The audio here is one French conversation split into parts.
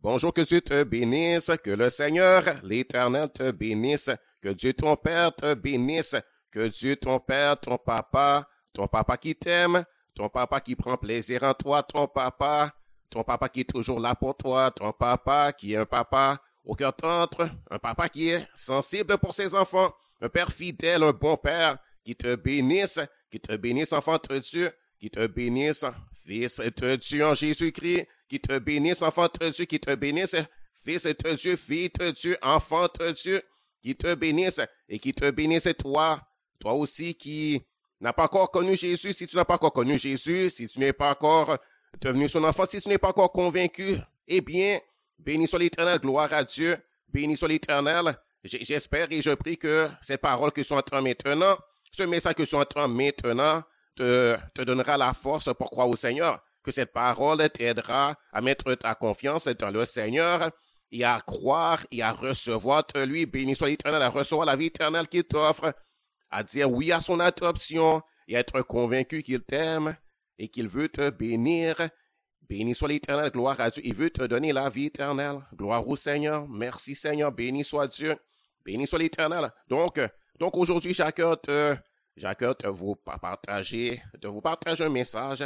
Bonjour, que Dieu te bénisse, que le Seigneur, l'Éternel te bénisse, que Dieu ton Père te bénisse, que Dieu ton Père, ton papa qui t'aime, ton papa qui prend plaisir en toi, ton papa qui est toujours là pour toi, ton papa qui est un papa au cœur tendre, un papa qui est sensible pour ses enfants, un père fidèle, un bon père qui te bénisse, enfant de Dieu, qui te bénisse, fils de Dieu en Jésus-Christ, qui te bénisse, enfant de Dieu, qui te bénisse, fils de Dieu, fille de Dieu, enfant de Dieu, qui te bénisse et qui te bénisse toi aussi qui n'as pas encore connu Jésus, si tu n'as pas encore connu Jésus, si tu n'es pas encore devenu son enfant, si tu n'es pas encore convaincu, eh bien, béni soit l'Éternel, gloire à Dieu, béni soit l'Éternel. J'espère et je prie que cette parole que je suis en train maintenant, ce message que je suis en train maintenant, te donnera la force pour croire au Seigneur, que cette parole t'aidera à mettre ta confiance dans le Seigneur et à croire et à recevoir de lui. Béni soit l'Éternel, à recevoir la vie éternelle qu'il t'offre, à dire oui à son adoption et à être convaincu qu'il t'aime et qu'il veut te bénir. Béni soit l'Éternel, gloire à Dieu. Il veut te donner la vie éternelle. Gloire au Seigneur. Merci Seigneur. Béni soit Dieu. Béni soit l'Éternel. Donc aujourd'hui, j'accueille de vous partager un message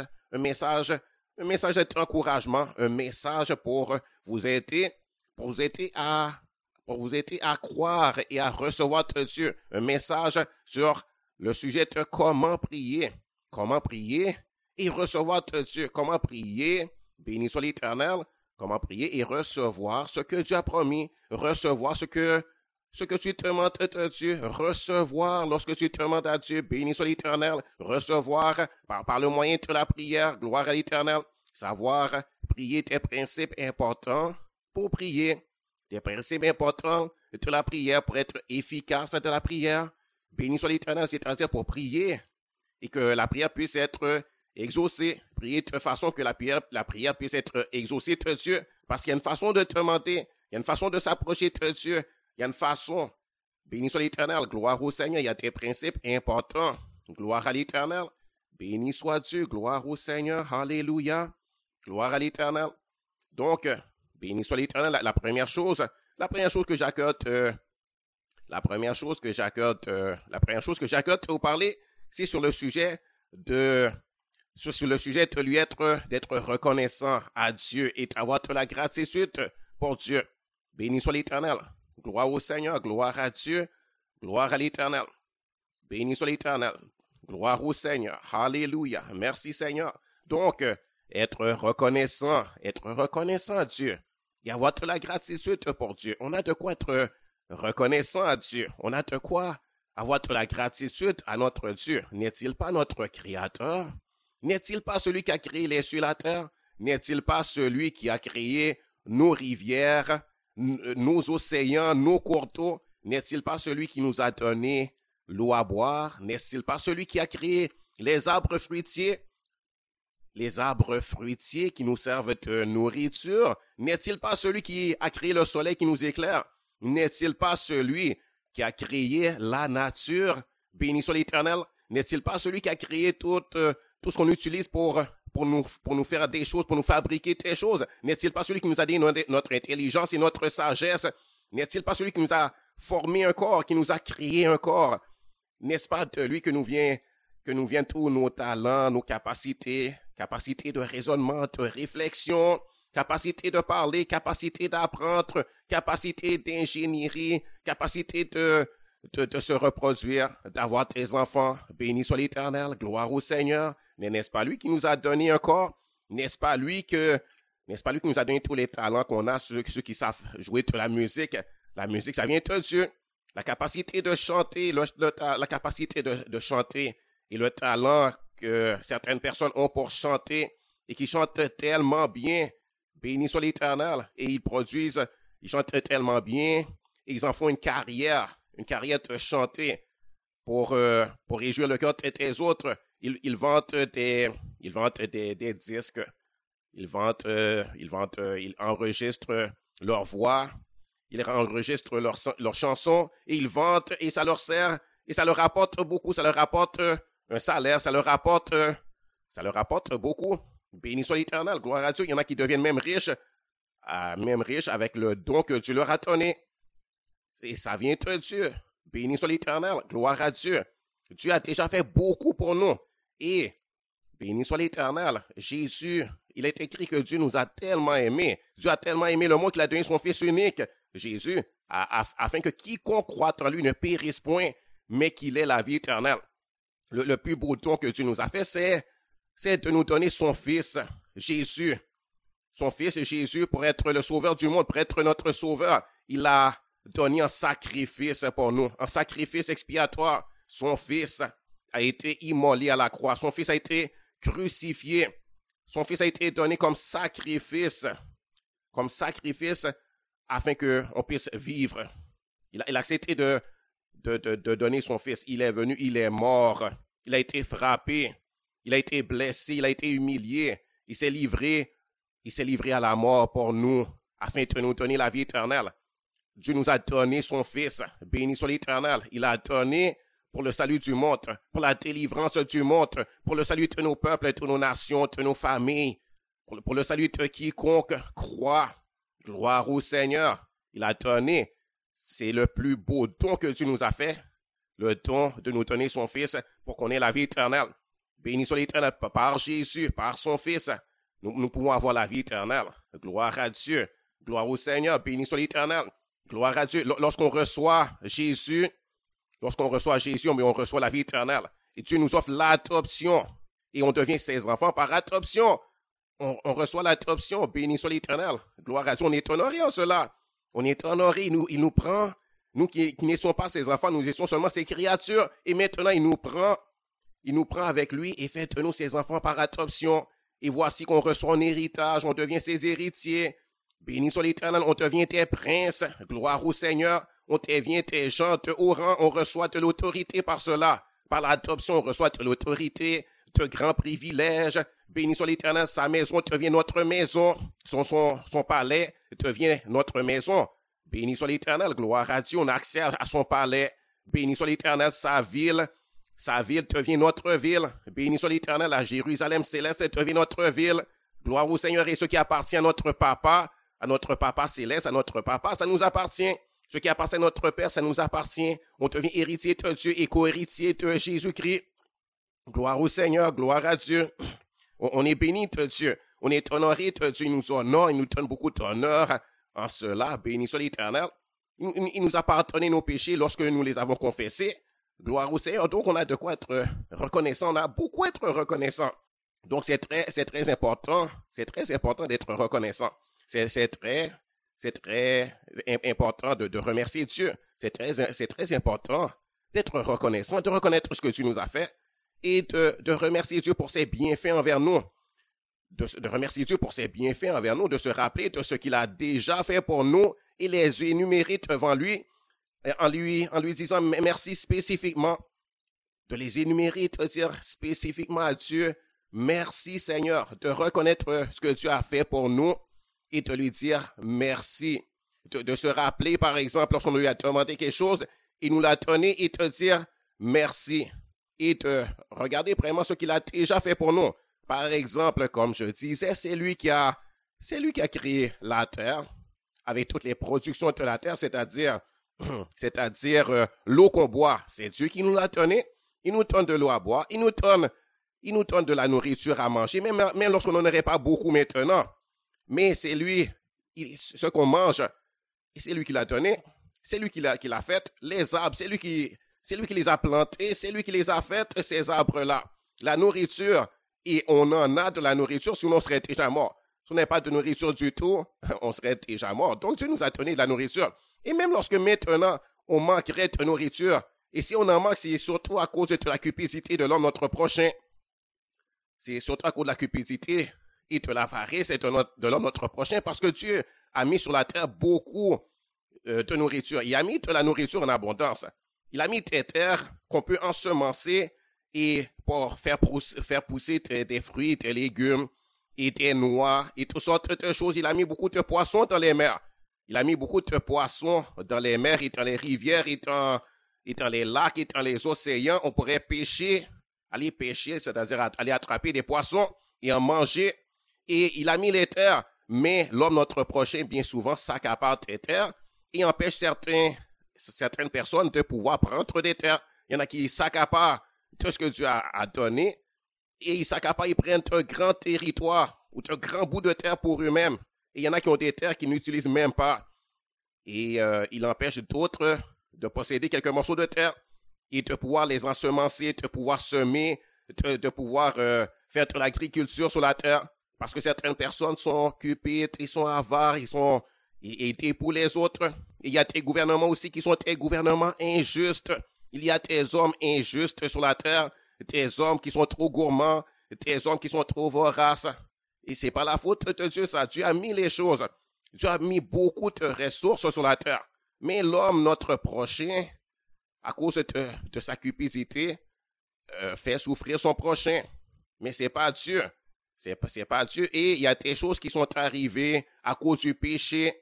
d'encouragement, un message pour vous aider à croire et à recevoir de Dieu, un message sur le sujet de comment prier et recevoir de Dieu, comment prier, béni soit l'Éternel, comment prier et recevoir ce que Dieu a promis, recevoir ce que tu demandes à Dieu, recevoir lorsque tu demandes à Dieu, béni soit l'Éternel, recevoir par le moyen de la prière, gloire à l'Éternel, savoir prier des principes importants pour prier, des principes importants de la prière pour être efficace de la prière, béni soit l'Éternel, c'est-à-dire pour prier et que la prière puisse être exaucée, prier de façon que la prière puisse être exaucée de Dieu, parce qu'il y a une façon de demander, il y a une façon de s'approcher de Dieu, il y a une façon, béni soit l'Éternel, gloire au Seigneur, il y a des principes importants, gloire à l'Éternel, béni soit Dieu, gloire au Seigneur, alléluia, gloire à l'Éternel. Donc, béni soit l'Éternel, la première chose que j'accorde de vous parler, c'est sur le sujet d'être reconnaissant à Dieu et d'avoir de la gratitude pour Dieu. Béni soit l'Éternel. Gloire au Seigneur, gloire à Dieu, gloire à l'Éternel. Béni soit l'Éternel. Gloire au Seigneur. Alléluia. Merci Seigneur. Donc, être reconnaissant à Dieu et avoir de la gratitude pour Dieu. On a de quoi être reconnaissant à Dieu. On a de quoi avoir de la gratitude à notre Dieu. N'est-il pas notre Créateur? N'est-il pas celui qui a créé les cieux et la terre? N'est-il pas celui qui a créé nos rivières, nos océans, nos cours d'eau? N'est-il pas celui qui nous a donné l'eau à boire? N'est-il pas celui qui a créé les arbres fruitiers qui nous servent de nourriture? N'est-il pas celui qui a créé le soleil qui nous éclaire? N'est-il pas celui qui a créé la nature? Béni soit l'Éternel. N'est-il pas celui qui a créé tout ce qu'on utilise pour nous faire des choses, pour nous fabriquer des choses? N'est-il pas celui qui nous a donné notre intelligence et notre sagesse? N'est-il pas celui qui nous a formé un corps, qui nous a créé un corps? N'est-ce pas de lui que nous viennent tous nos talents, nos capacités de raisonnement, de réflexion, capacité de parler, capacité d'apprendre, capacité d'ingénierie, capacité de se reproduire, d'avoir des enfants. Béni soit l'Éternel, gloire au Seigneur. N'est-ce pas lui qui nous a donné un corps? N'est-ce pas lui qui nous a donné tous les talents qu'on a, ceux qui savent jouer de la musique? La musique, ça vient de Dieu. La capacité de chanter, la capacité de chanter et le talent que certaines personnes ont pour chanter et qui chantent tellement bien. Béni soit l'Éternel. Et ils chantent tellement bien et ils en font une carrière de chanter pour réjouir le cœur des autres. Ils vendent des disques, ils enregistrent leur voix, ils enregistrent leurs chansons et ils vendent et ça leur sert et ça leur rapporte beaucoup, ça leur rapporte un salaire, ça leur rapporte beaucoup. Béni soit l'Éternel, gloire à Dieu. Il y en a qui deviennent même riches même riches avec le don que Dieu leur a donné. Et ça vient de Dieu. Béni soit l'Éternel. Gloire à Dieu. Dieu a déjà fait beaucoup pour nous. Et béni soit l'Éternel. Jésus, il est écrit que Dieu nous a tellement aimés. Dieu a tellement aimé le monde qu'il a donné son Fils unique, Jésus, afin que quiconque croit en lui ne périsse point, mais qu'il ait la vie éternelle. Le plus beau don que Dieu nous a fait, c'est de nous donner son Fils, Jésus. Son Fils Jésus pour être le sauveur du monde, pour être notre sauveur. Il a donné un sacrifice pour nous, un sacrifice expiatoire. Son Fils a été immolé à la croix. Son Fils a été crucifié. Son Fils a été donné comme sacrifice afin qu'on puisse vivre. Il a accepté de donner son Fils. Il est venu, il est mort. Il a été frappé. Il a été blessé, il a été humilié. Il s'est livré à la mort pour nous, afin de nous donner la vie éternelle. Dieu nous a donné son Fils, béni soit l'Éternel. Il a donné pour le salut du monde, pour la délivrance du monde, pour le salut de nos peuples, de nos nations, de nos familles, pour le salut de quiconque croit. Gloire au Seigneur. Il a donné. C'est le plus beau don que Dieu nous a fait, le don de nous donner son Fils pour qu'on ait la vie éternelle. Béni soit l'Éternel par Jésus, par son Fils. Nous pouvons avoir la vie éternelle. Gloire à Dieu. Gloire au Seigneur. Béni soit l'Éternel. Gloire à Dieu. Lorsqu'on reçoit Jésus, on reçoit la vie éternelle. Et Dieu nous offre l'adoption. Et on devient ses enfants par adoption. On reçoit l'adoption. Béni soit l'Éternel. Gloire à Dieu. On est honoré en cela. On est honoré. Il nous prend. Nous qui ne sommes pas ses enfants, nous étions seulement ses créatures. Et maintenant, il nous prend avec lui et fait de nous ses enfants par adoption. Et voici qu'on reçoit un héritage. On devient ses héritiers. Béni soit l'Éternel. On devient tes princes. Gloire au Seigneur. On devient tes gens de haut rang. On reçoit de l'autorité par cela. Par l'adoption, on reçoit de l'autorité, de grands privilèges. Béni soit l'Éternel. Sa maison devient notre maison. Son palais devient notre maison. Béni soit l'Éternel. Gloire à Dieu. On a accès à son palais. Béni soit l'Éternel. Sa ville devient notre ville. Béni soit l'Éternel. La Jérusalem céleste devient notre ville. Gloire au Seigneur. Et ce qui appartient à notre papa céleste, à notre papa, ça nous appartient. Ce qui appartient à notre Père, ça nous appartient. On devient héritier de Dieu et co-héritier de Jésus-Christ. Gloire au Seigneur, gloire à Dieu. On est béni de Dieu. On est honoré de Dieu. Il nous honore, il nous donne beaucoup d'honneur. En cela, béni soit l'Éternel. Il nous a pardonné nos péchés lorsque nous les avons confessés. Gloire au Seigneur. Donc, on a de quoi être reconnaissant. On a beaucoup à être reconnaissant. Donc, c'est très important. C'est très important d'être reconnaissant. C'est très important de remercier Dieu. C'est très important d'être reconnaissant, de reconnaître ce que Dieu nous a fait et de remercier Dieu pour ses bienfaits envers nous. De remercier Dieu pour ses bienfaits envers nous, de se rappeler de ce qu'il a déjà fait pour nous et les énumérer devant lui en lui disant merci spécifiquement. De les énumérer, de dire spécifiquement à Dieu, merci Seigneur, de reconnaître ce que Dieu a fait pour nous et de lui dire merci. De se rappeler, par exemple, lorsqu'on lui a demandé quelque chose, il nous l'a donné et de dire merci. Et de regarder vraiment ce qu'il a déjà fait pour nous. Par exemple, comme je disais, c'est lui qui a créé la terre avec toutes les productions de la terre, c'est-à-dire l'eau qu'on boit. C'est Dieu qui nous l'a donné. Il nous donne de l'eau à boire. Il nous donne de la nourriture à manger, même lorsqu'on n'en aurait pas beaucoup maintenant. Mais c'est lui, ce qu'on mange, c'est lui qui l'a donné, c'est lui qui l'a fait. Les arbres, c'est lui qui les a plantés, c'est lui qui les a fait, ces arbres-là. La nourriture, et on en a de la nourriture, sinon on serait déjà mort. Si on n'avait pas de nourriture du tout, on serait déjà mort. Donc Dieu nous a donné de la nourriture. Et même lorsque maintenant, on manquerait de nourriture, et si on en manque, c'est surtout à cause de la cupidité de l'homme, notre prochain. C'est surtout à cause de la cupidité et de l'avarice de l'homme notre prochain, parce que Dieu a mis sur la terre beaucoup de nourriture. Il a mis de la nourriture en abondance. Il a mis des terres qu'on peut ensemencer et pour faire pousser des fruits, des légumes et des noix et toutes sortes de choses. Il a mis beaucoup de poissons dans les mers. Il a mis beaucoup de poissons dans les mers et dans les rivières et dans les lacs et dans les océans. On pourrait aller pêcher, c'est-à-dire aller attraper des poissons et en manger. Et il a mis les terres, Mais l'homme, notre prochain, bien souvent, s'accapare des terres et empêche certaines personnes de pouvoir prendre des terres. Il y en a qui s'accaparent de ce que Dieu a donné et ils s'accaparent, ils prennent un grand territoire ou un grand bout de terre pour eux-mêmes. Et il y en a qui ont des terres qu'ils n'utilisent même pas. Et il empêche d'autres de posséder quelques morceaux de terre et de pouvoir les ensemencer, de pouvoir semer, de pouvoir faire de l'agriculture sur la terre. Parce que certaines personnes sont cupides, ils sont avares, ils sont aidés pour les autres. Il y a des gouvernements aussi qui sont des gouvernements injustes. Il y a des hommes injustes sur la terre, des hommes qui sont trop gourmands, des hommes qui sont trop voraces. Et c'est pas la faute de Dieu, ça. Dieu a mis les choses. Dieu a mis beaucoup de ressources sur la terre. Mais l'homme, notre prochain, à cause de sa cupidité, fait souffrir son prochain. Mais c'est pas Dieu. C'est pas Dieu. Et il y a des choses qui sont arrivées à cause du péché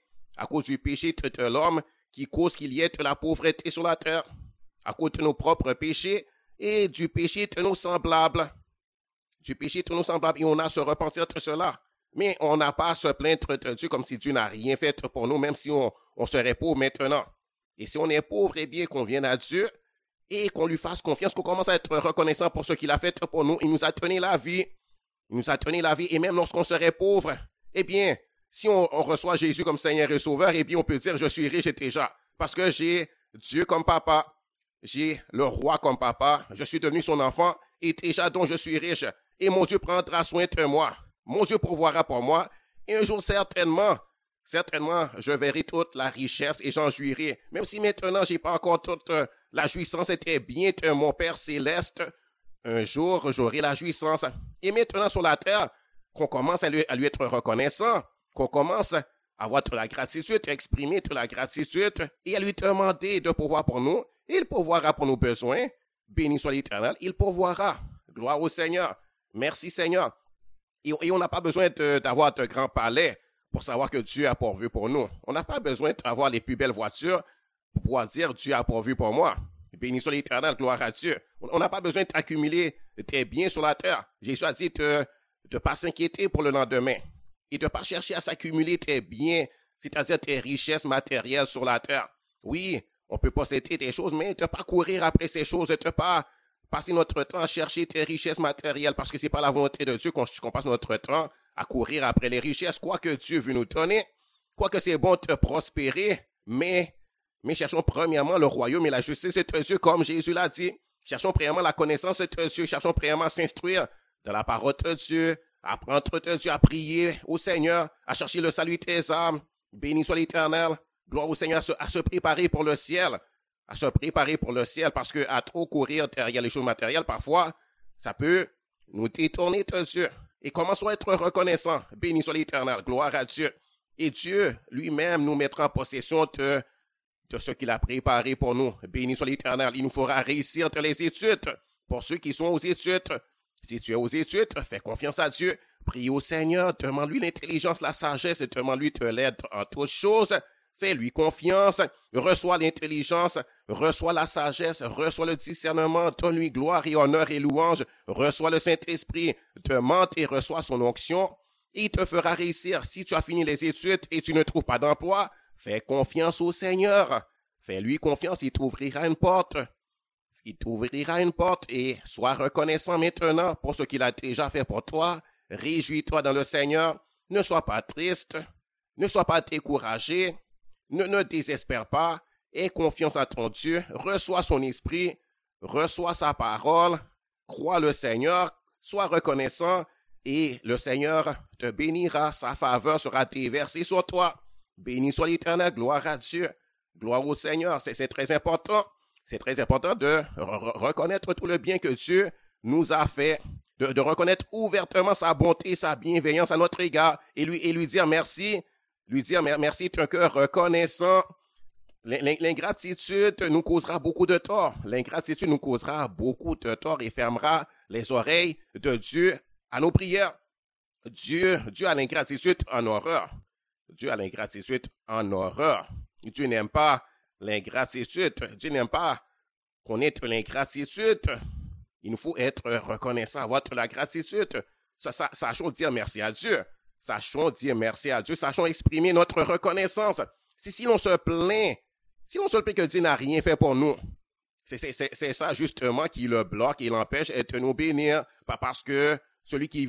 de l'homme qui cause qu'il y ait de la pauvreté sur la terre, à cause de nos propres péchés et du péché de nos semblables. Du péché de nos semblables. Et on a à se repentir de cela. Mais on n'a pas à se plaindre de Dieu comme si Dieu n'a rien fait pour nous, même si on serait pauvre maintenant. Et si on est pauvre, eh bien, qu'on vienne à Dieu et qu'on lui fasse confiance, qu'on commence à être reconnaissant pour ce qu'il a fait pour nous. Il nous a donné la vie. Il nous a donné la vie. Et même lorsqu'on serait pauvre, eh bien, si on reçoit Jésus comme Seigneur et Sauveur, eh bien, on peut dire, je suis riche déjà. Parce que j'ai Dieu comme papa. J'ai le roi comme papa. Je suis devenu son enfant. Et déjà, donc, je suis riche. Et mon Dieu prendra soin de moi. Mon Dieu pourvoira pour moi. Et un jour, certainement, je verrai toute la richesse et j'en jouirai. Même si maintenant, je n'ai pas encore toute la jouissance était bien de mon Père céleste. Un jour, j'aurai la jouissance. Et maintenant, sur la terre, qu'on commence à lui être reconnaissant, qu'on commence à avoir de la gratitude, à exprimer de la gratitude et à lui demander de pourvoir pour nous. Il pourvoira pour nos besoins. Béni soit l'Éternel. Il pourvoira. Gloire au Seigneur. Merci, Seigneur. Et on n'a pas besoin d'avoir de grands palais pour savoir que Dieu a pourvu pour nous. On n'a pas besoin d'avoir les plus belles voitures pour pouvoir dire Dieu a pourvu pour moi. Béni soit l'Éternel, gloire à Dieu. On n'a pas besoin d'accumuler tes biens sur la terre. Jésus a dit de ne pas s'inquiéter pour le lendemain et de ne pas chercher à s'accumuler tes biens, c'est-à-dire tes richesses matérielles sur la terre. Oui, on peut posséder des choses, mais de ne pas courir après ces choses, de ne pas passer notre temps à chercher tes richesses matérielles parce que ce n'est pas la volonté de Dieu qu'on passe notre temps à courir après les richesses, quoique Dieu veut nous donner, quoique c'est bon de prospérer, mais cherchons premièrement le royaume et la justice de Dieu, comme Jésus l'a dit. Cherchons premièrement la connaissance de Dieu, cherchons premièrement à s'instruire de la parole de Dieu, à apprendre de Dieu, à prier au Seigneur, à chercher le salut des âmes. Béni soit l'Éternel, gloire au Seigneur, à se préparer pour le ciel. À se préparer pour le ciel, parce qu'à trop courir derrière les choses matérielles, parfois, ça peut nous détourner de Dieu. Et commençons à être reconnaissants. Béni soit l'Éternel, gloire à Dieu. Et Dieu lui-même nous mettra en possession de ce qu'il a préparé pour nous. Béni soit l'Éternel, il nous fera réussir dans les études. Pour ceux qui sont aux études, si tu es aux études, fais confiance à Dieu. Prie au Seigneur, demande-lui l'intelligence, la sagesse, et demande-lui de l'aide en toutes choses. Fais-lui confiance, reçois l'intelligence, reçois la sagesse, reçois le discernement, donne-lui gloire et honneur et louange, reçois le Saint-Esprit, demande et reçois son onction. Il te fera réussir. Si tu as fini les études et tu ne trouves pas d'emploi, fais confiance au Seigneur. Fais-lui confiance, il t'ouvrira une porte. Il t'ouvrira une porte et sois reconnaissant maintenant pour ce qu'il a déjà fait pour toi. Réjouis-toi dans le Seigneur. Ne sois pas triste. Ne sois pas découragé. Ne désespère pas, aie confiance à ton Dieu, reçois son esprit, reçois sa parole, crois le Seigneur, sois reconnaissant et le Seigneur te bénira, sa faveur sera déversée sur toi. Béni soit l'Éternel, gloire à Dieu, gloire au Seigneur, c'est très important. C'est très important de reconnaître tout le bien que Dieu nous a fait, de reconnaître ouvertement sa bonté, sa bienveillance à notre égard et lui dire merci. Lui dire merci d'un cœur reconnaissant. L'ingratitude nous causera beaucoup de tort. L'ingratitude nous causera beaucoup de tort et fermera les oreilles de Dieu à nos prières. Dieu a l'ingratitude en horreur. Dieu a l'ingratitude en horreur. Dieu n'aime pas l'ingratitude. Dieu n'aime pas qu'on ait de l'ingratitude. Il nous faut être reconnaissant, avoir de la gratitude. Ça chose dire merci à Dieu. Sachons dire merci à Dieu, sachons exprimer notre reconnaissance. Si l'on se plaint, que Dieu n'a rien fait pour nous, c'est ça justement qui le bloque et l'empêche de nous bénir. Pas parce que celui qui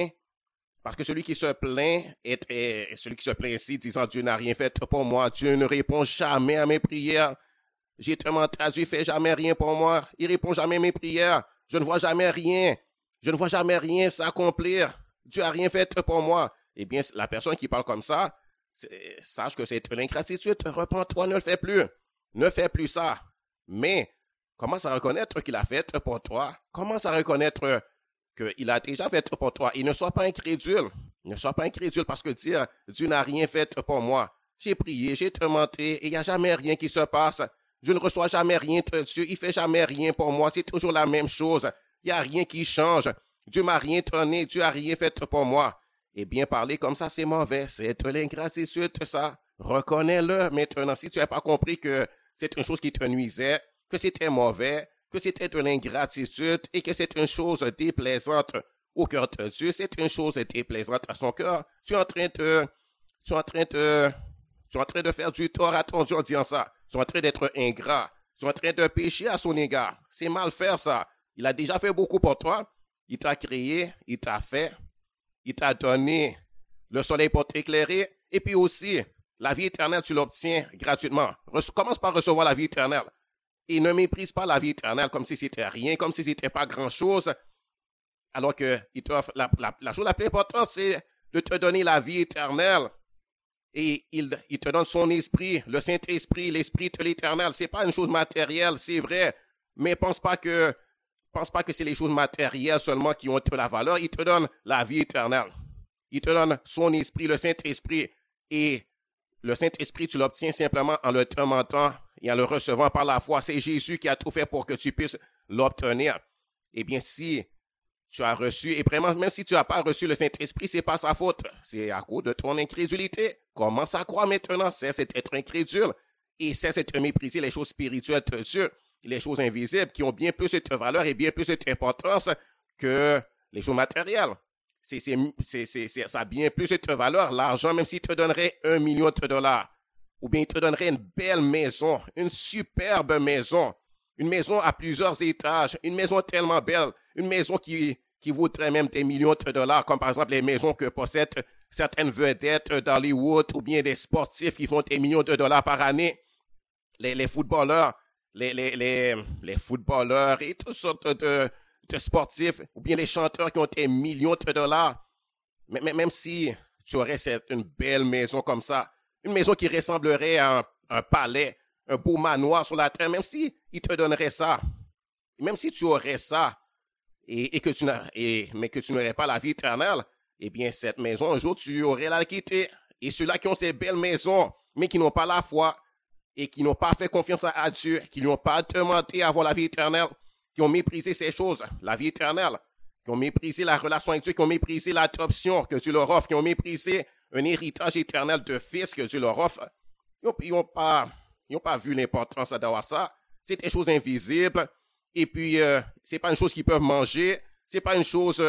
se plaint celui qui se plaint ici disant Dieu n'a rien fait pour moi, Dieu ne répond jamais à mes prières. J'ai tellement traduit, fait jamais rien pour moi. Il répond jamais à mes prières. Je ne vois jamais rien. Je ne vois jamais rien s'accomplir. Dieu n'a rien fait pour moi. Eh bien, la personne qui parle comme ça, sache que c'est une ingratitude. Repends-toi, ne le fais plus. Ne fais plus ça. Mais, commence à reconnaître qu'il a fait pour toi. Commence à reconnaître qu'il a déjà fait pour toi. Et ne sois pas incrédule. Ne sois pas incrédule parce que dire Dieu n'a rien fait pour moi. J'ai prié, j'ai tourmenté et il n'y a jamais rien qui se passe. Je ne reçois jamais rien de Dieu. Il ne fait jamais rien pour moi. C'est toujours la même chose. Il n'y a rien qui change. Dieu m'a rien donné. Dieu n'a rien fait pour moi. Eh bien, parler comme ça, c'est mauvais. C'est de l'ingratitude, ça. Reconnais-le maintenant. Si tu n'as pas compris que c'est une chose qui te nuisait, que c'était mauvais, que c'était de l'ingratitude et que c'est une chose déplaisante au cœur de Dieu, c'est une chose déplaisante à son cœur, tu es en train de faire du tort à ton Dieu en disant ça. Tu es en train d'être ingrat. Tu es en train de pécher à son égard. C'est mal faire ça. Il a déjà fait beaucoup pour toi. Il t'a créé, il t'a fait, il t'a donné le soleil pour t'éclairer. Et puis aussi, la vie éternelle, tu l'obtiens gratuitement. Commence par recevoir la vie éternelle. Et ne méprise pas la vie éternelle comme si c'était rien, comme si c'était pas grand-chose. Alors que il t'offre la chose la plus importante, c'est de te donner la vie éternelle. Et il te donne son esprit, le Saint-Esprit, l'Esprit de l'Éternel. C'est pas une chose matérielle, c'est vrai. Mais pense pas que c'est les choses matérielles seulement qui ont de la valeur. Il te donne la vie éternelle. Il te donne son esprit, le Saint-Esprit. Et le Saint-Esprit, tu l'obtiens simplement en le tourmentant et en le recevant par la foi. C'est Jésus qui a tout fait pour que tu puisses l'obtenir. Eh bien, si tu as reçu, et vraiment, même si tu n'as pas reçu le Saint-Esprit, c'est pas sa faute. C'est à cause de ton incrédulité. Commence à croire maintenant, cesse d'être incrédule et cesse de mépriser les choses spirituelles de Dieu, les choses invisibles qui ont bien plus de valeur et bien plus d'importance que les choses matérielles. Ça a bien plus de valeur, l'argent, même s'il te donnerait $1 million, ou bien il te donnerait une belle maison, une superbe maison, une maison à plusieurs étages, une maison tellement belle, une maison qui vaudrait même des millions de dollars, comme par exemple les maisons que possèdent certaines vedettes d'Hollywood ou bien des sportifs qui font des millions de dollars par année, les footballeurs, les footballeurs et toutes sortes de sportifs, ou bien les chanteurs qui ont des millions de dollars. Mais même si tu aurais une belle maison comme ça, une maison qui ressemblerait à un palais, un beau manoir sur la terre, même si il te donnerait ça, même si tu aurais ça, mais que tu n'aurais pas la vie éternelle, eh bien, cette maison, un jour, tu aurais la quitter. Et ceux-là qui ont ces belles maisons, mais qui n'ont pas la foi, et qui n'ont pas fait confiance à Dieu, qui n'ont pas demandé à avoir la vie éternelle, qui ont méprisé ces choses, la vie éternelle, qui ont méprisé la relation avec Dieu, qui ont méprisé l'adoption que Dieu leur offre, qui ont méprisé un héritage éternel de fils que Dieu leur offre, ils n'ont pas vu l'importance d'avoir ça. C'est des choses invisibles. Et puis, c'est pas une chose qu'ils peuvent manger. C'est pas une chose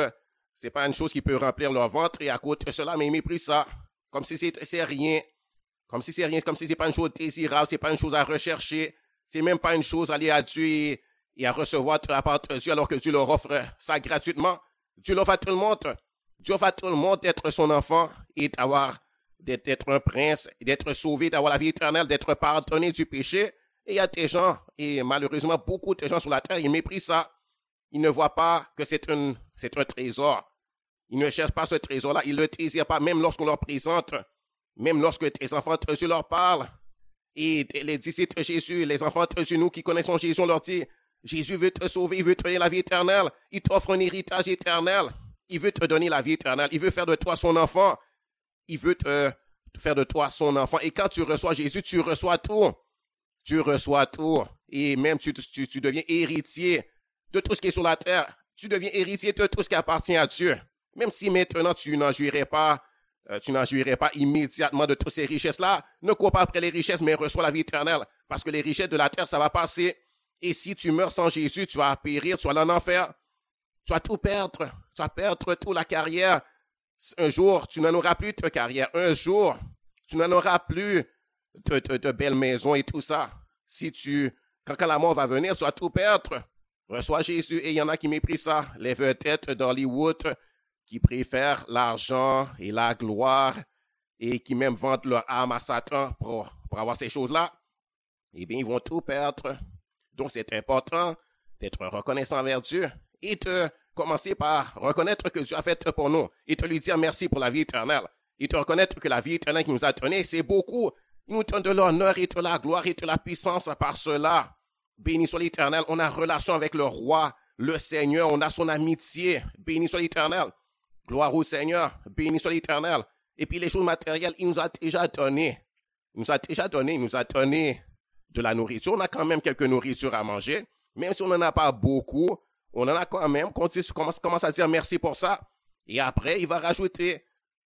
qui peut remplir leur ventre. Et à cause de cela, mais ils méprisent ça. Comme si c'est rien. Comme si c'est pas une chose désirable. C'est pas une chose à rechercher. C'est même pas une chose à aller à Dieu et à recevoir de la part de Dieu alors que Dieu leur offre ça gratuitement. Dieu l'offre à tout le monde. Dieu offre à tout le monde d'être son enfant et d'être un prince, d'être sauvé, d'avoir la vie éternelle, d'être pardonné du péché. Et il y a des gens, et malheureusement beaucoup de gens sur la terre, ils méprisent ça. Ils ne voient pas que c'est un trésor. Ils ne cherchent pas ce trésor-là. Ils ne le désirent pas, même lorsqu'on leur présente, même lorsque tes enfants de Dieu leur parlent. Et les disciples de Jésus, les enfants de Dieu, nous qui connaissons Jésus, on leur dit, Jésus veut te sauver, il veut te donner la vie éternelle. Il t'offre un héritage éternel. Il veut te donner la vie éternelle. Il veut faire de toi son enfant. Il veut te faire de toi son enfant. Et quand tu reçois Jésus, tu reçois tout. Tu reçois tout. Et même tu deviens héritier de tout ce qui est sur la terre. Tu deviens héritier de tout ce qui appartient à Dieu. Même si maintenant tu n'en jouirais pas immédiatement de toutes ces richesses-là, ne cours pas après les richesses, mais reçois la vie éternelle. Parce que les richesses de la terre, ça va passer. Et si tu meurs sans Jésus, tu vas périr, tu vas aller en enfer. Tu vas tout perdre. Tu vas perdre toute la carrière. Un jour, tu n'en auras plus de carrière. Un jour, tu n'en auras plus de belles maisons et tout ça. Quand la mort va venir, tu vas tout perdre. Reçois Jésus. Et il y en a qui méprisent ça. Les vedettes d'Hollywood qui préfèrent l'argent et la gloire et qui même vendent leur âme à Satan pour avoir ces choses-là. Eh bien, ils vont tout perdre. Donc, c'est important d'être reconnaissant envers Dieu et de commencer par reconnaître que Dieu a fait pour nous et de lui dire merci pour la vie éternelle. Et de reconnaître que la vie éternelle qu'il nous a donnée, c'est beaucoup. Il nous donne de l'honneur et de la gloire et de la puissance par cela. Béni soit l'Éternel. On a relation avec le roi, le Seigneur. On a son amitié. Béni soit l'Éternel. Gloire au Seigneur. Béni soit l'Éternel. Et puis les choses matérielles, il nous a déjà donné. Il nous a donné de la nourriture. On a quand même quelques nourritures à manger. Même si on n'en a pas beaucoup, on en a quand même. Commence à dire merci pour ça. Et après, il va rajouter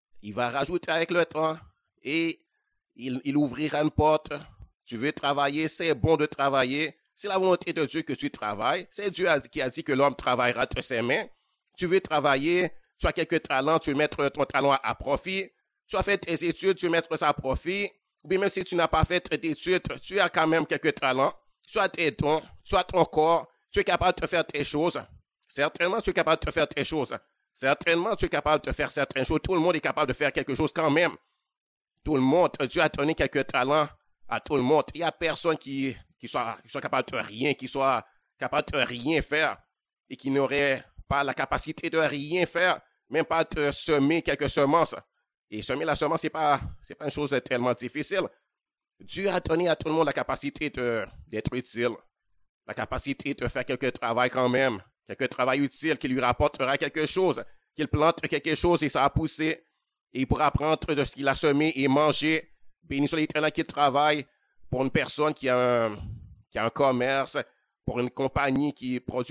avec le temps. Et il ouvrira une porte. Tu veux travailler, c'est bon de travailler. C'est la volonté de Dieu que tu travailles. C'est Dieu qui a dit que l'homme travaillera de ses mains. Tu veux travailler, tu as quelques talents, tu veux mettre ton talent à profit. Tu as fait tes études, tu veux mettre ça à profit. Ou bien même si tu n'as pas fait d'études, tu as quand même quelques talents. Tu as tes dons, tu as ton corps, tu es capable de faire tes choses. Certainement, tu es capable de faire tes choses. Certainement, tu es capable de faire certaines choses. Tout le monde est capable de faire quelque chose quand même. Tout le monde, Dieu a donné quelques talents à tout le monde. Il n'y a personne qui soit capable de rien, qui soit capable de rien faire et qui n'aurait pas la capacité de rien faire, même pas de semer quelques semences. Et semer la semence, c'est pas une chose tellement difficile. Dieu a donné à tout le monde la capacité d'être utile, la capacité de faire quelque travail quand même, quelque travail utile qui lui rapportera quelque chose, qu'il plante quelque chose et ça a poussé. Et il pourra prendre de ce qu'il a semé et manger. Béni soit l'Éternel qui travaille pour une personne qui a un commerce, pour une compagnie qui produit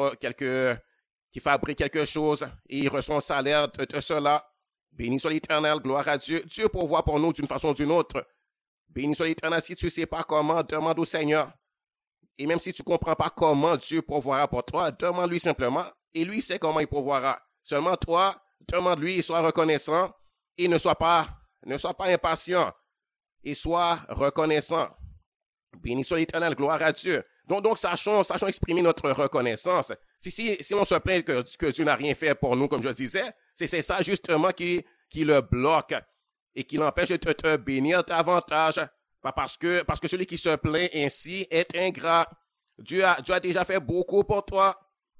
qui fabrique quelque chose et il reçoit un salaire de cela. Béni soit l'Éternel, gloire à Dieu. Dieu pourvoit pour nous d'une façon ou d'une autre. Béni soit l'Éternel. Si tu ne sais pas comment, demande au Seigneur. Et même si tu ne comprends pas comment Dieu pourvoira pour toi, demande-lui simplement. Et lui sait comment il pourvoira. Seulement toi, demande-lui et sois reconnaissant. Et ne sois pas impatient. Et sois reconnaissant. Béni soit l'Éternel, gloire à Dieu. Donc sachons exprimer notre reconnaissance. Si on se plaint que Dieu n'a rien fait pour nous, comme je disais, c'est ça justement qui le bloque et qui l'empêche de te bénir davantage. Parce que celui qui se plaint ainsi est ingrat. Dieu a déjà fait beaucoup pour toi.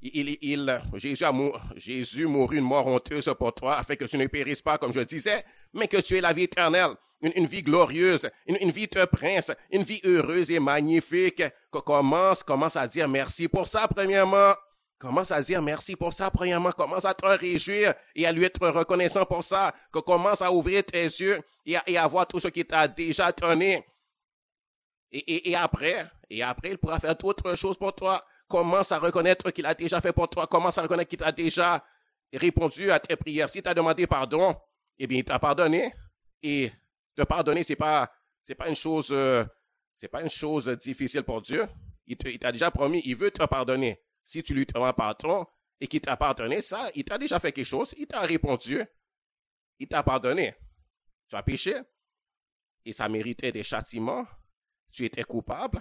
Jésus mourut une mort honteuse pour toi, afin que tu ne périsses pas, comme je disais, mais que tu aies la vie éternelle, une vie glorieuse, une vie de prince, une vie heureuse et magnifique. Commence à dire merci pour ça, premièrement. Commence à dire merci pour ça, premièrement. Commence à te réjouir et à lui être reconnaissant pour ça. Commence à ouvrir tes yeux et à voir tout ce qu'il t'a déjà donné. Et après, il pourra faire d'autres choses pour toi. Commence à reconnaître qu'il a déjà fait pour toi. Commence à reconnaître qu'il a déjà répondu à tes prières. Si tu as demandé pardon, eh bien, il t'a pardonné. Et te pardonner, c'est pas une chose difficile pour Dieu. Il t'a déjà promis, il veut te pardonner. Si tu lui demandes pardon et qu'il t'a pardonné, ça, il t'a déjà fait quelque chose. Il t'a répondu. Il t'a pardonné. Tu as péché et ça méritait des châtiments. Tu étais coupable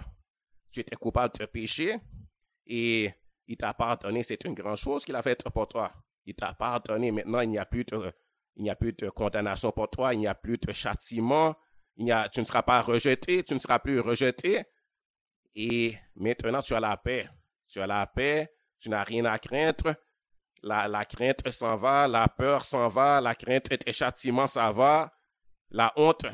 de péché. Et il t'a pardonné, c'est une grande chose qu'il a faite pour toi. Il t'a pardonné, maintenant il n'y a plus de condamnation pour toi, il n'y a plus de châtiment, tu ne seras pas rejeté, tu ne seras plus rejeté. Et maintenant tu as la paix. Tu n'as rien à craindre. La crainte s'en va, la peur s'en va, la crainte et tes châtiments s'en va. La honte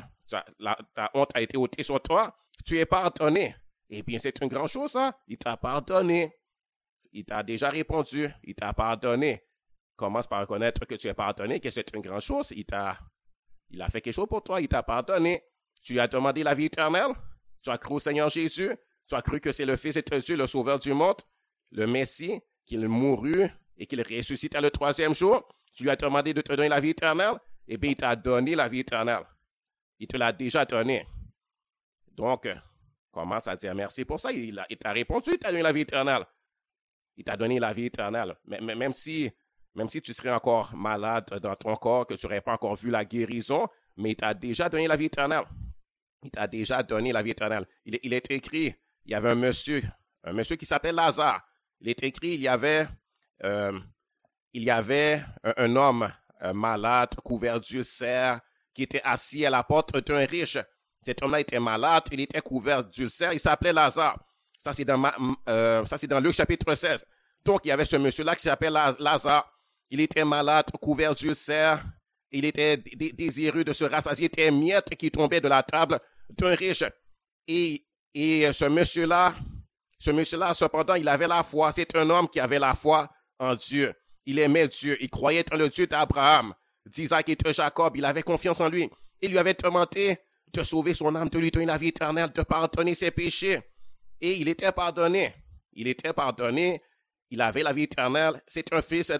a été ôtée sur toi, tu es pardonné. Eh bien, c'est une grande chose, ça. Il t'a pardonné. Il t'a déjà répondu. Il t'a pardonné. Commence par reconnaître que tu es pardonné, que c'est une grande chose. Il a fait quelque chose pour toi. Il t'a pardonné. Tu lui as demandé la vie éternelle. Tu as cru au Seigneur Jésus. Tu as cru que c'est le Fils de Dieu, le Sauveur du monde, le Messie, qu'il mourut et qu'il ressuscita le troisième jour. Tu lui as demandé de te donner la vie éternelle. Eh bien, il t'a donné la vie éternelle. Il te l'a déjà donné. Donc, commence à dire merci pour ça. Il t'a répondu, il t'a donné la vie éternelle. Il t'a donné la vie éternelle. Même si même si tu serais encore malade dans ton corps, que tu n'aurais pas encore vu la guérison, mais il t'a déjà donné la vie éternelle. Il t'a déjà donné la vie éternelle. Il est écrit, il y avait un monsieur qui s'appelait Lazare. Il est écrit, euh, il y avait un homme malade, couvert d'ulcères, qui était assis à la porte d'un riche. Cet homme-là était malade, il était couvert d'ulcères, il s'appelait Lazare. Ça, c'est dans Luc chapitre 16. Donc, il y avait ce monsieur-là qui s'appelle Lazare. Il était malade, couvert d'ulcères. Il était désireux de se rassasier. Il était miettes qui tombaient de la table d'un riche. Et ce monsieur-là, cependant, il avait la foi. C'est un homme qui avait la foi en Dieu. Il aimait Dieu. Il croyait en le Dieu d'Abraham, d'Isaac et de Jacob. Il avait confiance en lui. Il lui avait demandé de sauver son âme, de lui donner la vie éternelle, de pardonner ses péchés. Et il était pardonné. Il était pardonné. Il avait la vie éternelle. C'était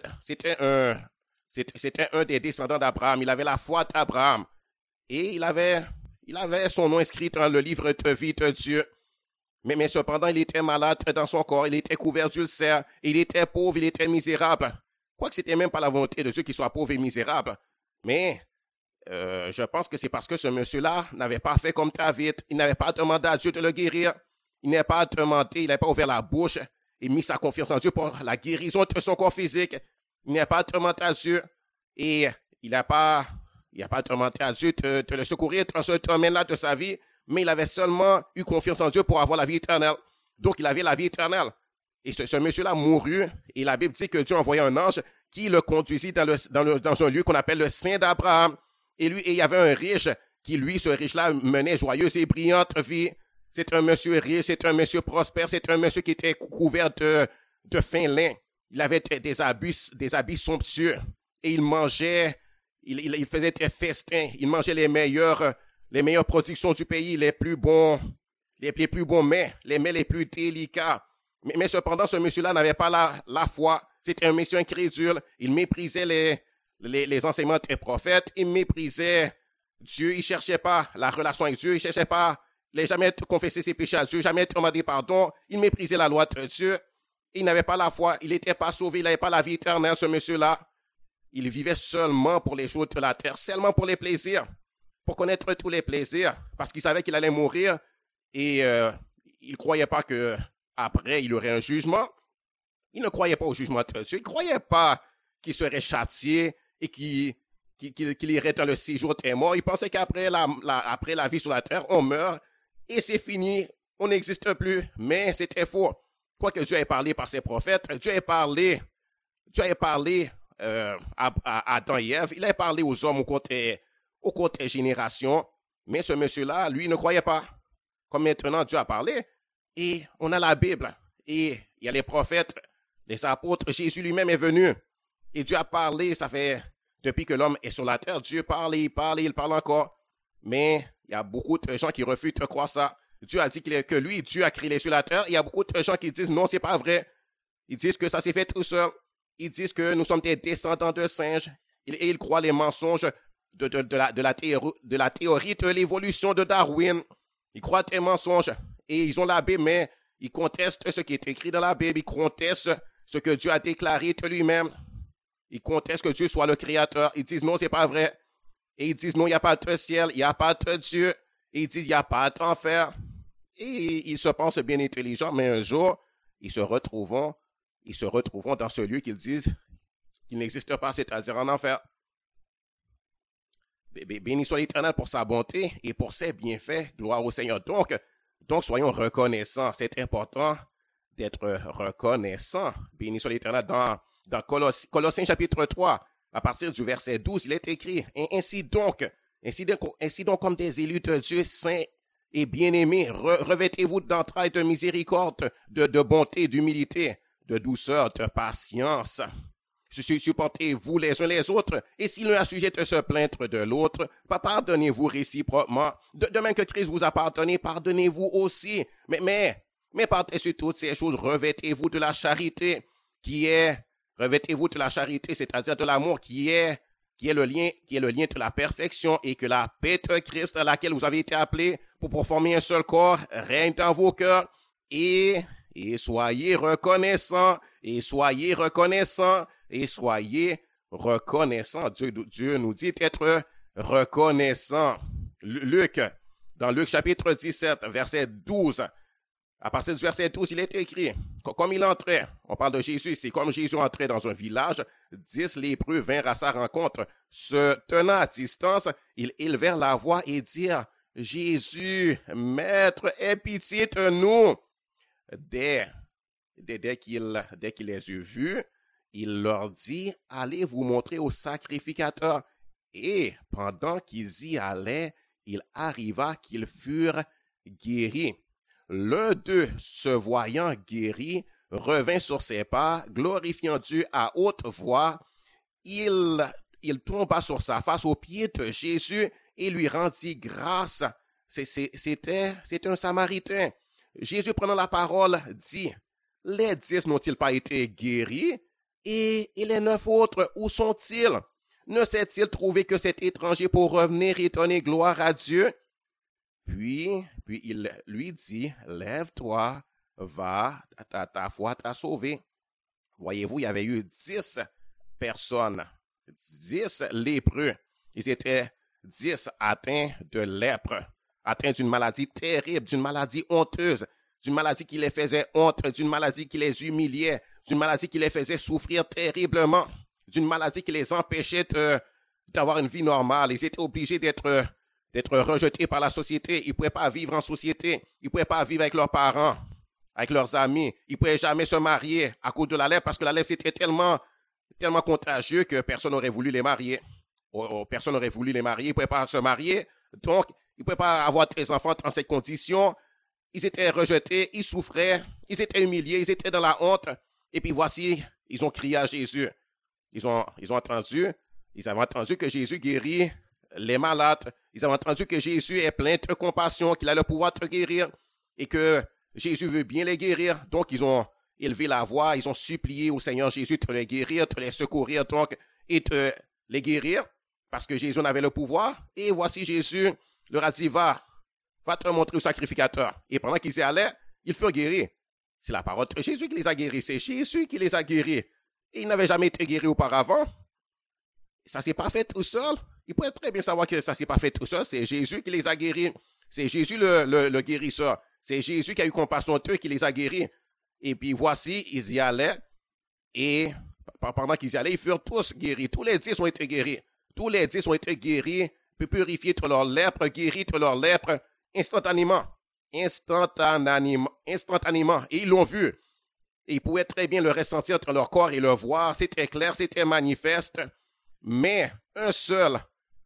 un des descendants d'Abraham. Il avait la foi d'Abraham. Et il avait son nom inscrit dans le livre de vie de Dieu. Mais cependant, il était malade dans son corps. Il était couvert d'ulcères. Il était pauvre. Il était misérable. Quoique c'était même pas la volonté de Dieu qu'il soit pauvre et misérable. Mais je pense que c'est parce que ce monsieur-là n'avait pas fait comme David. Il n'avait pas demandé à Dieu de le guérir. Il n'avait pas ouvert la bouche et mis sa confiance en Dieu pour la guérison de son corps physique. Il n'a pas demandé à Dieu et il n'a pas demandé à Dieu de le secourir dans ce domaine-là de sa vie, mais il avait seulement eu confiance en Dieu pour avoir la vie éternelle. Donc, il avait la vie éternelle. Et ce monsieur-là mourut et la Bible dit que Dieu envoya un ange qui le conduisit dans un lieu qu'on appelle le sein d'Abraham. Et il y avait un riche qui, lui, ce riche-là, menait joyeuse et brillante vie. C'est un monsieur riche, c'est un monsieur prospère, c'est un monsieur qui était couvert de fin lin. Il avait des habits somptueux et il mangeait, il faisait des festins, il mangeait les meilleures productions du pays, les plus bons mets, les mets les plus délicats. Mais cependant, ce monsieur-là n'avait pas la foi. C'était un monsieur incrédule. Il méprisait les enseignements des prophètes. Il méprisait Dieu. Il ne cherchait pas la relation avec Dieu. Il ne cherchait pas, il n'a jamais confessé ses péchés à Dieu, jamais demandé pardon. Il méprisait la loi de Dieu. Il n'avait pas la foi. Il n'était pas sauvé. Il n'avait pas la vie éternelle, ce monsieur-là. Il vivait seulement pour les choses de la terre, seulement pour les plaisirs, pour connaître tous les plaisirs, parce qu'il savait qu'il allait mourir et il ne croyait pas qu'après, il y aurait un jugement. Il ne croyait pas au jugement de Dieu. Il ne croyait pas qu'il serait châtié et qu'il irait dans le séjour des morts. Il pensait qu'après la vie sur la terre, on meurt et c'est fini, on n'existe plus. Mais c'était faux. Quoique Dieu ait parlé par ses prophètes, Dieu ait parlé à Adam et Ève, il a parlé aux hommes au cours des générations. Mais ce monsieur-là, lui, ne croyait pas. Comme maintenant Dieu a parlé, et on a la Bible, et il y a les prophètes, les apôtres, Jésus lui-même est venu, et Dieu a parlé, ça fait, depuis que l'homme est sur la terre, Dieu parle, il parle encore, mais il y a beaucoup de gens qui refusent de croire ça. Dieu a dit que lui, Dieu a créé les cieux et la terre, et il y a beaucoup de gens qui disent non, c'est pas vrai. Ils disent que ça s'est fait tout seul. Ils disent que nous sommes des descendants de singes, et ils croient les mensonges de la théorie de l'évolution de Darwin. Ils croient des mensonges. Et ils ont la Bible, mais ils contestent ce qui est écrit dans la Bible. Ils contestent ce que Dieu a déclaré de lui-même. Ils contestent que Dieu soit le créateur. Ils disent non, c'est pas vrai. Et ils disent non, il n'y a pas de ciel, il n'y a pas de Dieu. Et ils disent il n'y a pas d'enfer. Et ils se pensent bien intelligents, mais un jour, ils se retrouveront dans ce lieu qu'ils disent qu'il n'existe pas, c'est-à-dire en enfer. Béni soit l'Éternel pour sa bonté et pour ses bienfaits. Gloire au Seigneur. Donc soyons reconnaissants. C'est important d'être reconnaissant. Béni soit l'Éternel. Dans Colossiens chapitre 3, à partir du verset 12, il est écrit, ainsi donc, comme des élus de Dieu saints et bien-aimés, revêtez-vous d'entrailles de miséricorde, de bonté, d'humilité, de douceur, de patience. Supportez-vous les uns les autres, et si l'un a sujet de se plaindre de l'autre, pardonnez-vous réciproquement. De même que Christ vous a pardonné, pardonnez-vous aussi. Mais par-dessus toutes ces choses, revêtez-vous de la charité, c'est-à-dire de l'amour qui est le lien de la perfection, et que la paix de Christ à laquelle vous avez été appelés pour former un seul corps règne dans vos cœurs, et et soyez reconnaissants, et soyez reconnaissants, et soyez reconnaissants. Dieu nous dit d'être reconnaissants. Dans Luc chapitre 17, verset 12, à partir du verset 12, il est écrit, comme il entrait, on parle de Jésus ici, comme Jésus entrait dans un village, 10 lépreux vinrent à sa rencontre. Se tenant à distance, ils élevèrent la voix et dirent, Jésus, Maître, aie pitié de nous. Dès qu'il les eut vus, il leur dit, allez vous montrer au sacrificateur. Et pendant qu'ils y allaient, il arriva qu'ils furent guéris. L'un d'eux, se voyant guéri, revint sur ses pas, glorifiant Dieu à haute voix. Il tomba sur sa face aux pieds de Jésus et lui rendit grâce. C'était un Samaritain. Jésus, prenant la parole, dit, les 10 n'ont-ils pas été guéris? Et les 9 autres, où sont-ils? Ne s'est-il trouvé que cet étranger pour revenir et donner gloire à Dieu? Puis il lui dit, lève-toi, va, ta foi t'a sauvé. Voyez-vous, il y avait eu 10 personnes, 10 lépreux. Ils étaient 10 atteints de lèpre, atteints d'une maladie terrible, d'une maladie honteuse, d'une maladie qui les faisait honte, d'une maladie qui les humiliait, d'une maladie qui les faisait souffrir terriblement, d'une maladie qui les empêchait d'avoir une vie normale. Ils étaient obligés d'être rejetés par la société. Ils ne pouvaient pas vivre en société. Ils ne pouvaient pas vivre avec leurs parents, avec leurs amis. Ils ne pouvaient jamais se marier à cause de la lèpre parce que la lèpre, c'était tellement contagieux que personne n'aurait voulu les marier. Personne n'aurait voulu les marier. Ils ne pouvaient pas se marier. Donc, ils ne pouvaient pas avoir des enfants dans ces conditions. Ils étaient rejetés. Ils souffraient. Ils étaient humiliés. Ils étaient dans la honte. Et puis voici, ils ont crié à Jésus. Ils avaient entendu que Jésus guérit les malades. Ils avaient entendu que Jésus est plein de compassion, qu'il a le pouvoir de guérir et que Jésus veut bien les guérir. Donc, ils ont élevé la voix, ils ont supplié au Seigneur Jésus de les guérir, de les secourir donc, et de les guérir parce que Jésus en avait le pouvoir. Et voici Jésus leur a dit, va te montrer au sacrificateur. Et pendant qu'ils y allaient, ils furent guéris. C'est la parole de Jésus qui les a guéris. C'est Jésus qui les a guéris. Et ils n'avaient jamais été guéris auparavant. Ça ne s'est pas fait tout seul. Il pourrait très bien savoir que ça ne s'est pas fait tout seul. C'est Jésus qui les a guéris. C'est Jésus le guérisseur. C'est Jésus qui a eu compassion d'eux, qui les a guéris. Et puis voici, ils y allaient. Et pendant qu'ils y allaient, ils furent tous guéris. Tous les 10 ont été guéris. Tous les 10 ont été guéris, purifiés de leur lèpre, guéris de leur lèpre instantanément. Instantanément. Et ils l'ont vu. Et ils pouvaient très bien le ressentir entre leur corps et le voir. C'était clair, c'était manifeste. Mais un seul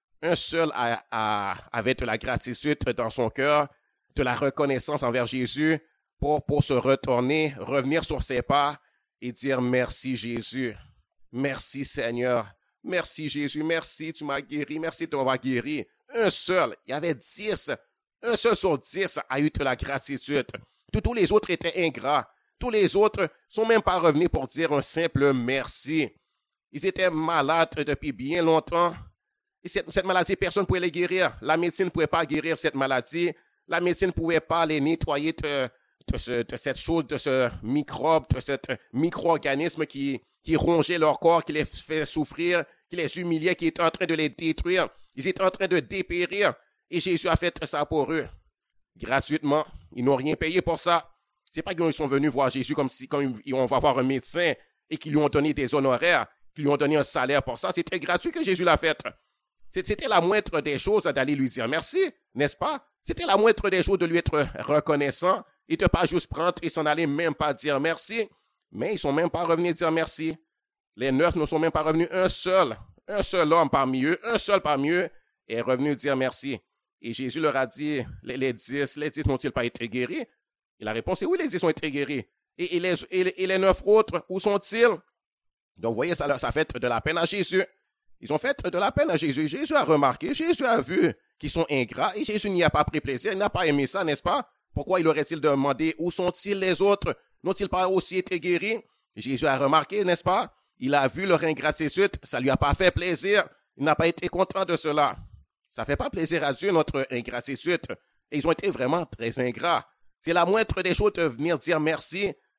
avait de la gratitude dans son cœur, de la reconnaissance envers Jésus pour se retourner, revenir sur ses pas et dire merci Jésus. Merci Seigneur. Merci Jésus. Merci, tu m'as guéri. Merci de m'avoir guéri. Un seul. Il y avait 10. Un seul sur 10 a eu de la gratitude. Tous les autres étaient ingrats. Tous les autres sont même pas revenus pour dire un simple merci. Ils étaient malades depuis bien longtemps. Et cette maladie, personne ne pouvait les guérir. La médecine ne pouvait pas guérir cette maladie. La médecine ne pouvait pas les nettoyer de cette chose, de ce microbe, de cet micro-organisme qui rongeait leur corps, qui les fait souffrir, qui les humiliait, qui était en train de les détruire. Ils étaient en train de dépérir. Et Jésus a fait ça pour eux. Gratuitement. Ils n'ont rien payé pour ça. C'est pas qu'ils sont venus voir Jésus comme on va voir un médecin et qu'ils lui ont donné des honoraires, qu'ils lui ont donné un salaire pour ça. C'était gratuit que Jésus l'a fait. C'était la moindre des choses d'aller lui dire merci, n'est-ce pas? C'était la moindre des choses de lui être reconnaissant et de pas juste prendre et s'en aller même pas dire merci. Mais ils ne sont même pas revenus dire merci. Les 9 ne sont même pas revenus. Un seul homme parmi eux, est revenu dire merci. Et Jésus leur a dit, les 10 n'ont-ils pas été guéris? Et la réponse est oui, les 10 ont été guéris. Et les 9 autres, où sont-ils? Donc, vous voyez, ça fait de la peine à Jésus. Ils ont fait de la peine à Jésus. Jésus a remarqué, Jésus a vu qu'ils sont ingrats et Jésus n'y a pas pris plaisir, il n'a pas aimé ça, n'est-ce pas? Pourquoi il aurait-il demandé où sont-ils les autres? N'ont-ils pas aussi été guéris? Jésus a remarqué, n'est-ce pas? Il a vu leur ingratitude, ça ne lui a pas fait plaisir. Il n'a pas été content de cela. Ça ne fait pas plaisir à Dieu, notre ingratitude. Et ils ont été vraiment très ingrats. C'est la moindre des choses de venir dire merci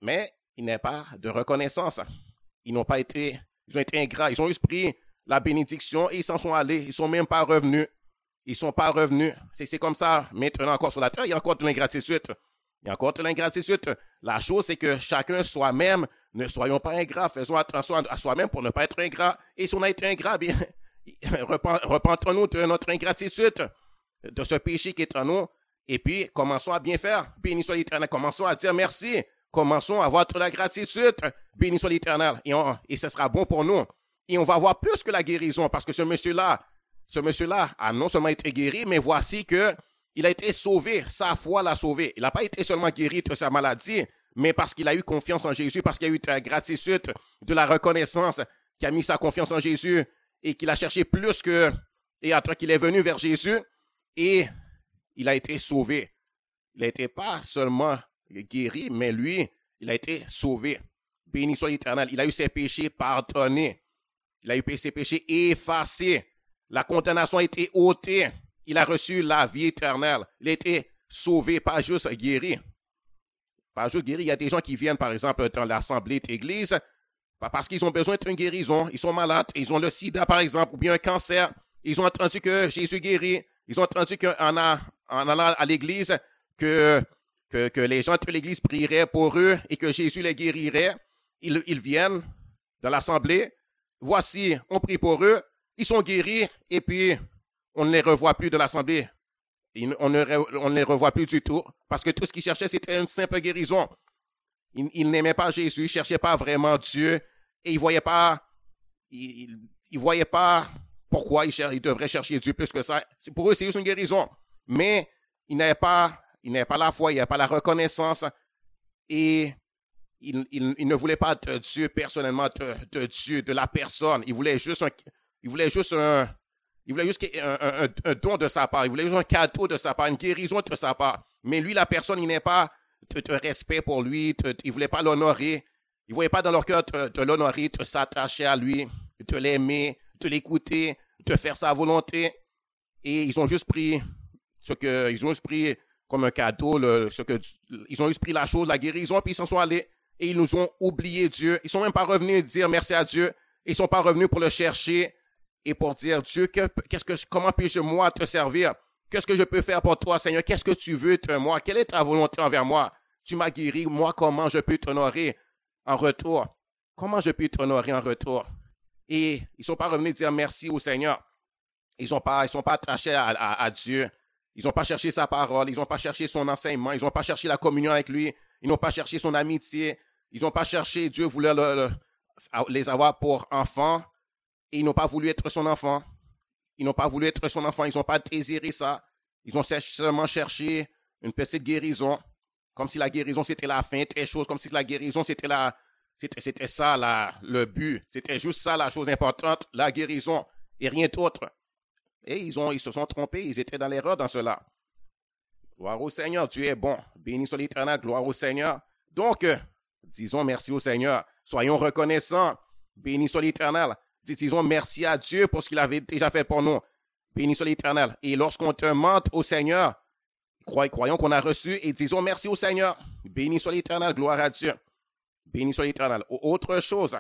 Mais il n'y a pas de reconnaissance. Ils ont été ingrats. Ils ont juste pris la bénédiction et ils s'en sont allés. Ils ne sont même pas revenus. Ils ne sont pas revenus. C'est comme ça maintenant encore sur la terre. Il y a encore de l'ingratitude. Il y a encore de l'ingratitude. La chose, c'est que chacun soi-même, ne soyons pas ingrats. Faisons attention à soi-même pour ne pas être ingrats. Et si on a été ingrat, bien, repentons-nous de notre ingratitude, de ce péché qui est en nous. Et puis, commençons à bien faire. Béni soit l'Éternel. Commençons à dire merci. Commençons à avoir de la gratitude. Béni soit l'Éternel. Et ce sera bon pour nous. Et on va avoir plus que la guérison parce que ce monsieur-là a non seulement été guéri, mais voici qu'il a été sauvé. Sa foi l'a sauvé. Il n'a pas été seulement guéri de sa maladie, mais parce qu'il a eu confiance en Jésus, parce qu'il a eu de la gratitude, de la reconnaissance, qu'il a mis sa confiance en Jésus et qu'il a cherché plus que... Et après qu'il est venu vers Jésus et il a été sauvé. Il n'était pas seulement guéri, mais lui, il a été sauvé. Béni soit l'Éternel. Il a eu ses péchés pardonnés. Il a eu ses péchés effacés. La condamnation a été ôtée. Il a reçu la vie éternelle. Il a été sauvé, pas juste guéri. Pas juste guéri. Il y a des gens qui viennent, par exemple, dans l'assemblée d'église, parce qu'ils ont besoin d'une guérison. Ils sont malades. Ils ont le sida, par exemple, ou bien un cancer. Ils ont entendu que Jésus guérit. Ils ont entendu qu'en allant à l'église, que les gens de l'église prieraient pour eux et que Jésus les guérirait. Ils viennent dans l'assemblée. Voici, on prie pour eux. Ils sont guéris et puis on ne les revoit plus de l'assemblée. On ne les revoit plus du tout parce que tout ce qu'ils cherchaient, c'était une simple guérison. Ils n'aimaient pas Jésus, ils ne cherchaient pas vraiment Dieu et ils ne voyaient pas, pourquoi ils devraient chercher Dieu plus que ça. Pour eux, c'est juste une guérison. Mais ils n'avaient pas la foi, ils n'avaient pas la reconnaissance et ils ne voulaient pas de Dieu personnellement, de Dieu, de la personne. Ils voulaient juste un don de sa part. Il voulait juste un cadeau de sa part, une guérison de sa part. Mais lui, la personne, il n'est pas de respect pour lui. Il ne voulait pas l'honorer. Il ne voyait pas dans leur cœur de l'honorer, de s'attacher à lui, de l'aimer, de l'écouter, de faire sa volonté. Et ils ont juste pris comme un cadeau, ils ont juste pris la chose, la guérison, puis ils s'en sont allés. Et ils nous ont oublié Dieu. Ils ne sont même pas revenus dire merci à Dieu. Ils ne sont pas revenus pour le chercher et pour dire, Dieu, comment puis-je moi te servir? Qu'est-ce que je peux faire pour toi, Seigneur? Qu'est-ce que tu veux de moi? Quelle est ta volonté envers moi? Tu m'as guéri, moi, comment je peux t'honorer en retour? Comment je peux t'honorer en retour? Et ils ne sont pas revenus dire merci au Seigneur. Ils sont pas attachés à Dieu. Ils n'ont pas cherché sa parole. Ils n'ont pas cherché son enseignement. Ils n'ont pas cherché la communion avec lui. Ils n'ont pas cherché son amitié. Ils n'ont pas cherché, Dieu voulait les avoir pour enfants. Et ils n'ont pas voulu être son enfant. Ils n'ont pas voulu être son enfant. Ils n'ont pas désiré ça. Ils ont seulement cherché une petite guérison. Comme si la guérison, c'était la fin des choses. Comme si la guérison, c'était ça, le but. C'était juste ça, la chose importante, la guérison. Et rien d'autre. Et ils se sont trompés. Ils étaient dans l'erreur dans cela. Gloire au Seigneur. Dieu est bon. Béni soit l'Éternel. Gloire au Seigneur. Donc, disons merci au Seigneur. Soyons reconnaissants. Béni soit l'Éternel. Disons merci à Dieu pour ce qu'il avait déjà fait pour nous. Béni soit l'Éternel. Et lorsqu'on demande au Seigneur, croyons qu'on a reçu et disons merci au Seigneur. Béni soit l'Éternel. Gloire à Dieu. Béni soit l'Éternel. Autre chose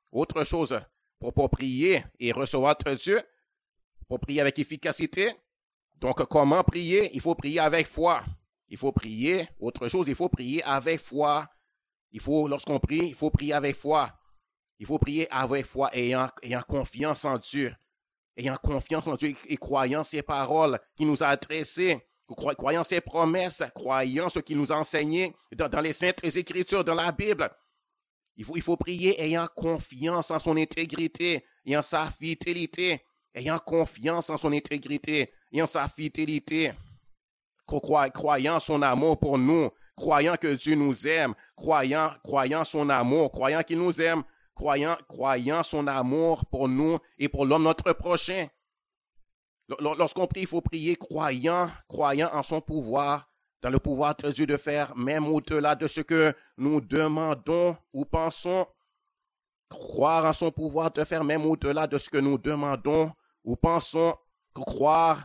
pour prier et recevoir de Dieu, pour prier avec efficacité. Donc, comment prier? Il faut prier avec foi. Il faut prier. Autre chose, il faut prier avec foi. Lorsqu'on prie, il faut prier avec foi. Il faut prier avec foi, ayant confiance en Dieu. Ayant confiance en Dieu et croyant ses paroles qu'il nous a adressées. Croyant ses promesses. Croyant ce qu'il nous a enseigné dans les Saintes Écritures, dans la Bible. Il faut prier ayant confiance en son intégrité et en sa fidélité. Ayant confiance en son intégrité et en sa fidélité. Croyant son amour pour nous. Croyant que Dieu nous aime. Croyant son amour. Croyant qu'il nous aime. Croyant son amour pour nous et pour l'homme notre prochain. Lorsqu'on prie, il faut prier croyant en son pouvoir, dans le pouvoir de Dieu de faire, même au-delà de ce que nous demandons ou pensons. Croire en son pouvoir de faire, même au-delà de ce que nous demandons ou pensons. Croire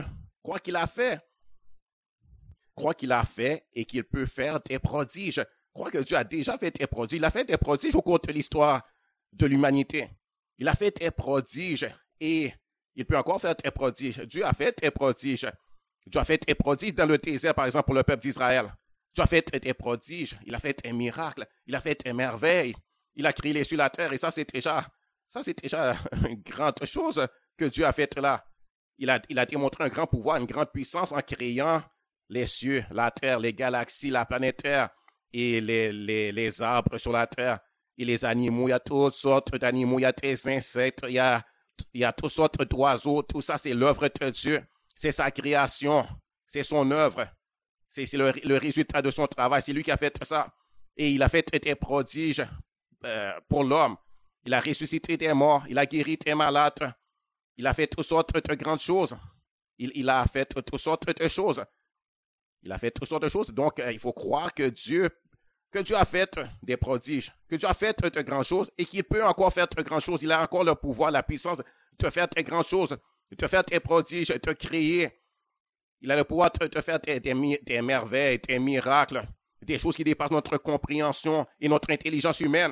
qu'il a fait. Croire qu'il a fait et qu'il peut faire des prodiges. crois que Dieu a déjà fait des prodiges. Il a fait des prodiges au cours de l'histoire de l'humanité. Il a fait des prodiges et il peut encore faire des prodiges. Dieu a fait des prodiges. Dieu a fait des prodiges dans le désert, par exemple, pour le peuple d'Israël. Dieu a fait des prodiges. Il a fait des miracles. Il a fait des merveilles. Il a créé les cieux et la terre. Et ça, c'est déjà une grande chose que Dieu a faite là. Il a démontré un grand pouvoir, une grande puissance en créant les cieux, la terre, les galaxies, la planète Terre et les arbres sur la terre et les animaux. Il y a toutes sortes d'animaux, il y a des insectes, il y a toutes sortes d'oiseaux. Tout ça, c'est l'œuvre de Dieu. C'est sa création. C'est son œuvre. C'est le résultat de son travail. C'est lui qui a fait ça. Et il a fait des prodiges pour l'homme. Il a ressuscité des morts. Il a guéri des malades. Il a fait toutes sortes de grandes choses. Il a fait toutes sortes de choses. Il a fait toutes sortes de choses. Donc, il faut croire que Dieu a fait des prodiges, que Dieu a fait de grandes choses et qu'il peut encore faire de grandes choses. Il a encore le pouvoir, la puissance de faire de grandes choses, de faire des prodiges, de créer. Il a le pouvoir de faire des merveilles, des miracles, des choses qui dépassent notre compréhension et notre intelligence humaine.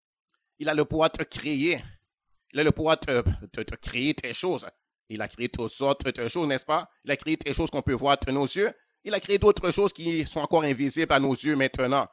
Il a le pouvoir de créer. Il a le pouvoir de créer des choses. Il a créé toutes sortes de choses, n'est-ce pas? Il a créé des choses qu'on peut voir de nos yeux. Il a créé d'autres choses qui sont encore invisibles à nos yeux maintenant.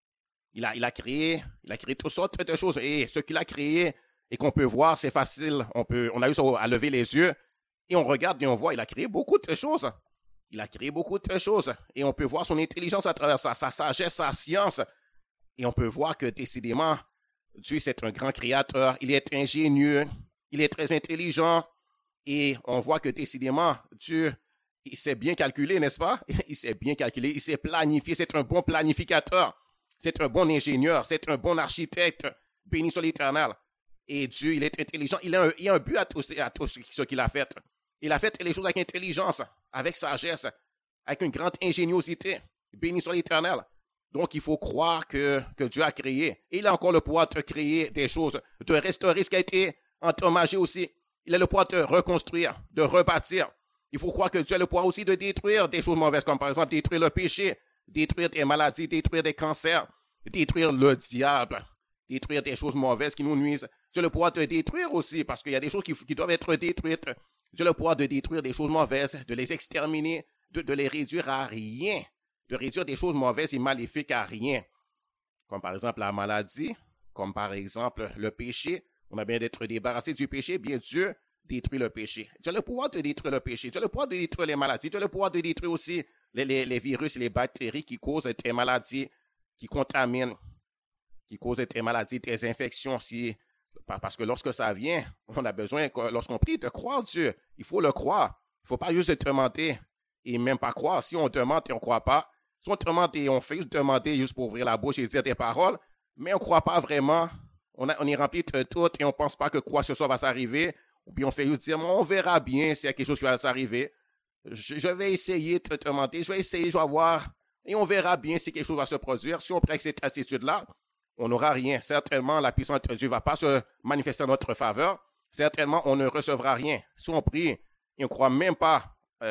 Il a créé toutes sortes de choses. Et ce qu'il a créé et qu'on peut voir, c'est facile. On a eu à lever les yeux et on regarde et on voit, il a créé beaucoup de choses. Il a créé beaucoup de choses. Et on peut voir son intelligence à travers ça, sa sagesse, sa science. Et on peut voir que décidément, Dieu, c'est un grand créateur. Il est ingénieux. Il est très intelligent. Et on voit que décidément, Dieu, il s'est bien calculé, n'est-ce pas? Il s'est bien calculé. Il s'est planifié. C'est un bon planificateur. C'est un bon ingénieur. C'est un bon architecte. Béni soit l'Éternel. Et Dieu, il est intelligent. Il a un but à tout ce qu'il a fait. Il a fait les choses avec intelligence, avec sagesse, avec une grande ingéniosité. Béni soit l'Éternel. Donc, il faut croire que Dieu a créé. Et il a encore le pouvoir de créer des choses, de restaurer ce qui a été endommagé aussi. Il a le pouvoir de reconstruire, de rebâtir. Il faut croire que Dieu a le pouvoir aussi de détruire des choses mauvaises, comme par exemple détruire le péché, détruire des maladies, détruire des cancers, détruire le diable, détruire des choses mauvaises qui nous nuisent. Dieu a le pouvoir de détruire aussi, parce qu'il y a des choses qui doivent être détruites. Dieu a le pouvoir de détruire des choses mauvaises, de les exterminer, de les réduire à rien, de réduire des choses mauvaises et maléfiques à rien. Comme par exemple la maladie, comme par exemple le péché. On a bien d'être débarrassé du péché, bien Dieu détruit le péché. Dieu a le pouvoir de détruire le péché. Dieu a le pouvoir de détruire les maladies. Dieu a le pouvoir de détruire aussi les virus et les bactéries qui causent des maladies, qui contaminent, qui causent des maladies, des infections. Parce que lorsque ça vient, on a besoin, lorsqu'on prie, de croire Dieu. Il faut le croire. Il ne faut pas juste demander et même pas croire. Si on demande et on ne croit pas, si on demande et on fait juste demander juste pour ouvrir la bouche et dire des paroles, mais on ne croit pas vraiment, on est rempli de tout et on ne pense pas que quoi que ce soit va s'arriver, ou bien on fait juste dire, on verra bien s'il y a quelque chose qui va s'arriver. Je vais essayer de te demander, je vais voir, et on verra bien si quelque chose va se produire. Si on prend cette attitude-là, on n'aura rien. Certainement, la puissance de Dieu ne va pas se manifester en notre faveur. Certainement, on ne recevra rien. Si on prie et on ne croit même pas, on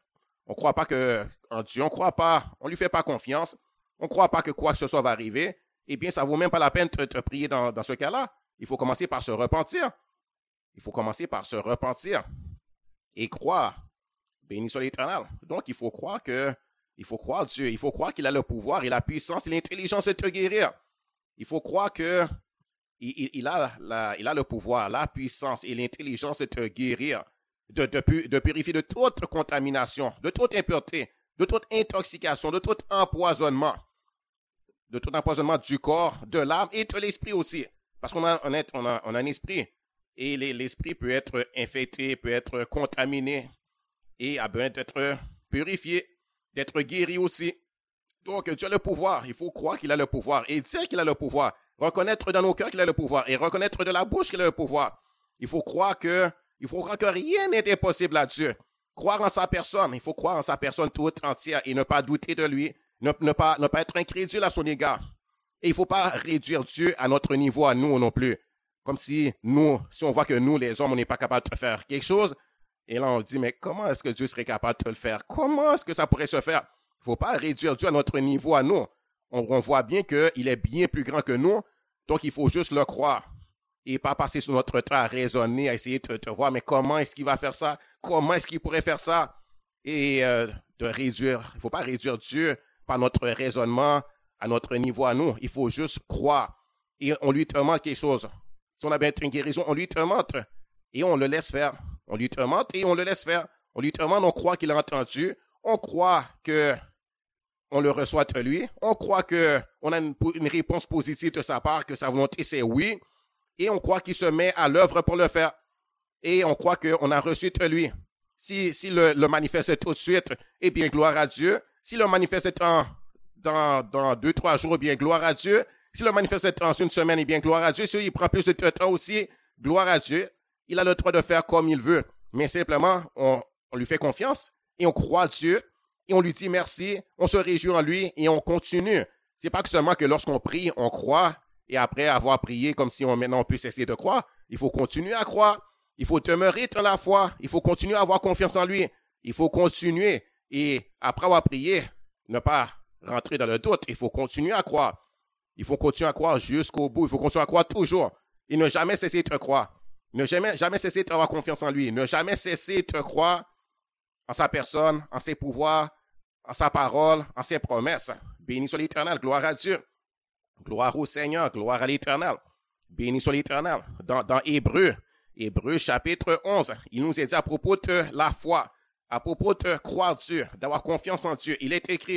ne croit pas en Dieu, on ne croit pas, on ne lui fait pas confiance, on ne croit pas que quoi que ce soit va arriver, eh bien, ça ne vaut même pas la peine de prier dans ce cas-là. Il faut commencer par se repentir. Il faut commencer par se repentir et croire. Béni soit l'Éternel. Donc, il faut croire Dieu. Il faut croire qu'il a le pouvoir et la puissance et l'intelligence de te guérir. Il faut croire qu'il a le pouvoir, la puissance et l'intelligence de te guérir, de purifier de toute contamination, de toute impureté, de toute intoxication, de tout empoisonnement du corps, de l'âme et de l'esprit aussi. Parce qu'on a un esprit et l'esprit peut être infecté, peut être contaminé et a besoin d'être purifié, d'être guéri aussi. Donc, Dieu a le pouvoir. Il faut croire qu'il a le pouvoir et dire qu'il a le pouvoir. Reconnaître dans nos cœurs qu'il a le pouvoir et reconnaître de la bouche qu'il a le pouvoir. Il faut croire que rien n'est impossible à Dieu. Croire en sa personne. Il faut croire en sa personne toute entière et ne pas douter de lui. Ne pas être incrédule à son égard. Et il ne faut pas réduire Dieu à notre niveau, à nous non plus. Comme si on voit que nous, les hommes, on n'est pas capable de faire quelque chose. Et là, on dit, mais comment est-ce que Dieu serait capable de le faire? Comment est-ce que ça pourrait se faire? Il ne faut pas réduire Dieu à notre niveau, à nous. on voit bien qu'il est bien plus grand que nous, donc il faut juste le croire. Et pas passer sur notre temps à raisonner, à essayer de voir, mais comment est-ce qu'il va faire ça? Comment est-ce qu'il pourrait faire ça? Et de réduire, il ne faut pas réduire Dieu par notre raisonnement à notre niveau à nous. Il faut juste croire. Et on lui demande quelque chose. Si on a bien une guérison, on lui demande et on le laisse faire. On lui demande et on le laisse faire. On lui demande, on croit qu'il a entendu. On croit que on le reçoit de lui. On croit qu'on a une réponse positive de sa part, que sa volonté c'est oui. Et on croit qu'il se met à l'œuvre pour le faire. Et on croit qu'on a reçu de lui. Si le manifeste tout de suite, eh bien, gloire à Dieu. Si le manifeste dans 2-3 jours, eh bien, gloire à Dieu. Si le manifeste dans une semaine, eh bien, gloire à Dieu. Si il prend plus de temps aussi, gloire à Dieu. Il a le droit de faire comme il veut. Mais simplement, on lui fait confiance et on croit Dieu et on lui dit merci. On se réjouit en lui et on continue. C'est pas seulement que lorsqu'on prie, on croit et après avoir prié comme si maintenant on peut cesser de croire. Il faut continuer à croire. Il faut demeurer dans la foi. Il faut continuer à avoir confiance en lui. Il faut continuer. Et après avoir prié, ne pas rentrer dans le doute. Il faut continuer à croire. Il faut continuer à croire jusqu'au bout. Il faut continuer à croire toujours. Et ne jamais cesser de croire. Ne jamais cesser d'avoir confiance en lui. Ne jamais cesser de croire en sa personne, en ses pouvoirs, en sa parole, en ses promesses. Béni soit l'Éternel. Gloire à Dieu. Gloire au Seigneur. Gloire à l'Éternel. Béni soit l'Éternel. Dans Hébreux chapitre 11, il nous est dit à propos de la foi, à propos de croire Dieu, d'avoir confiance en Dieu. Il est écrit,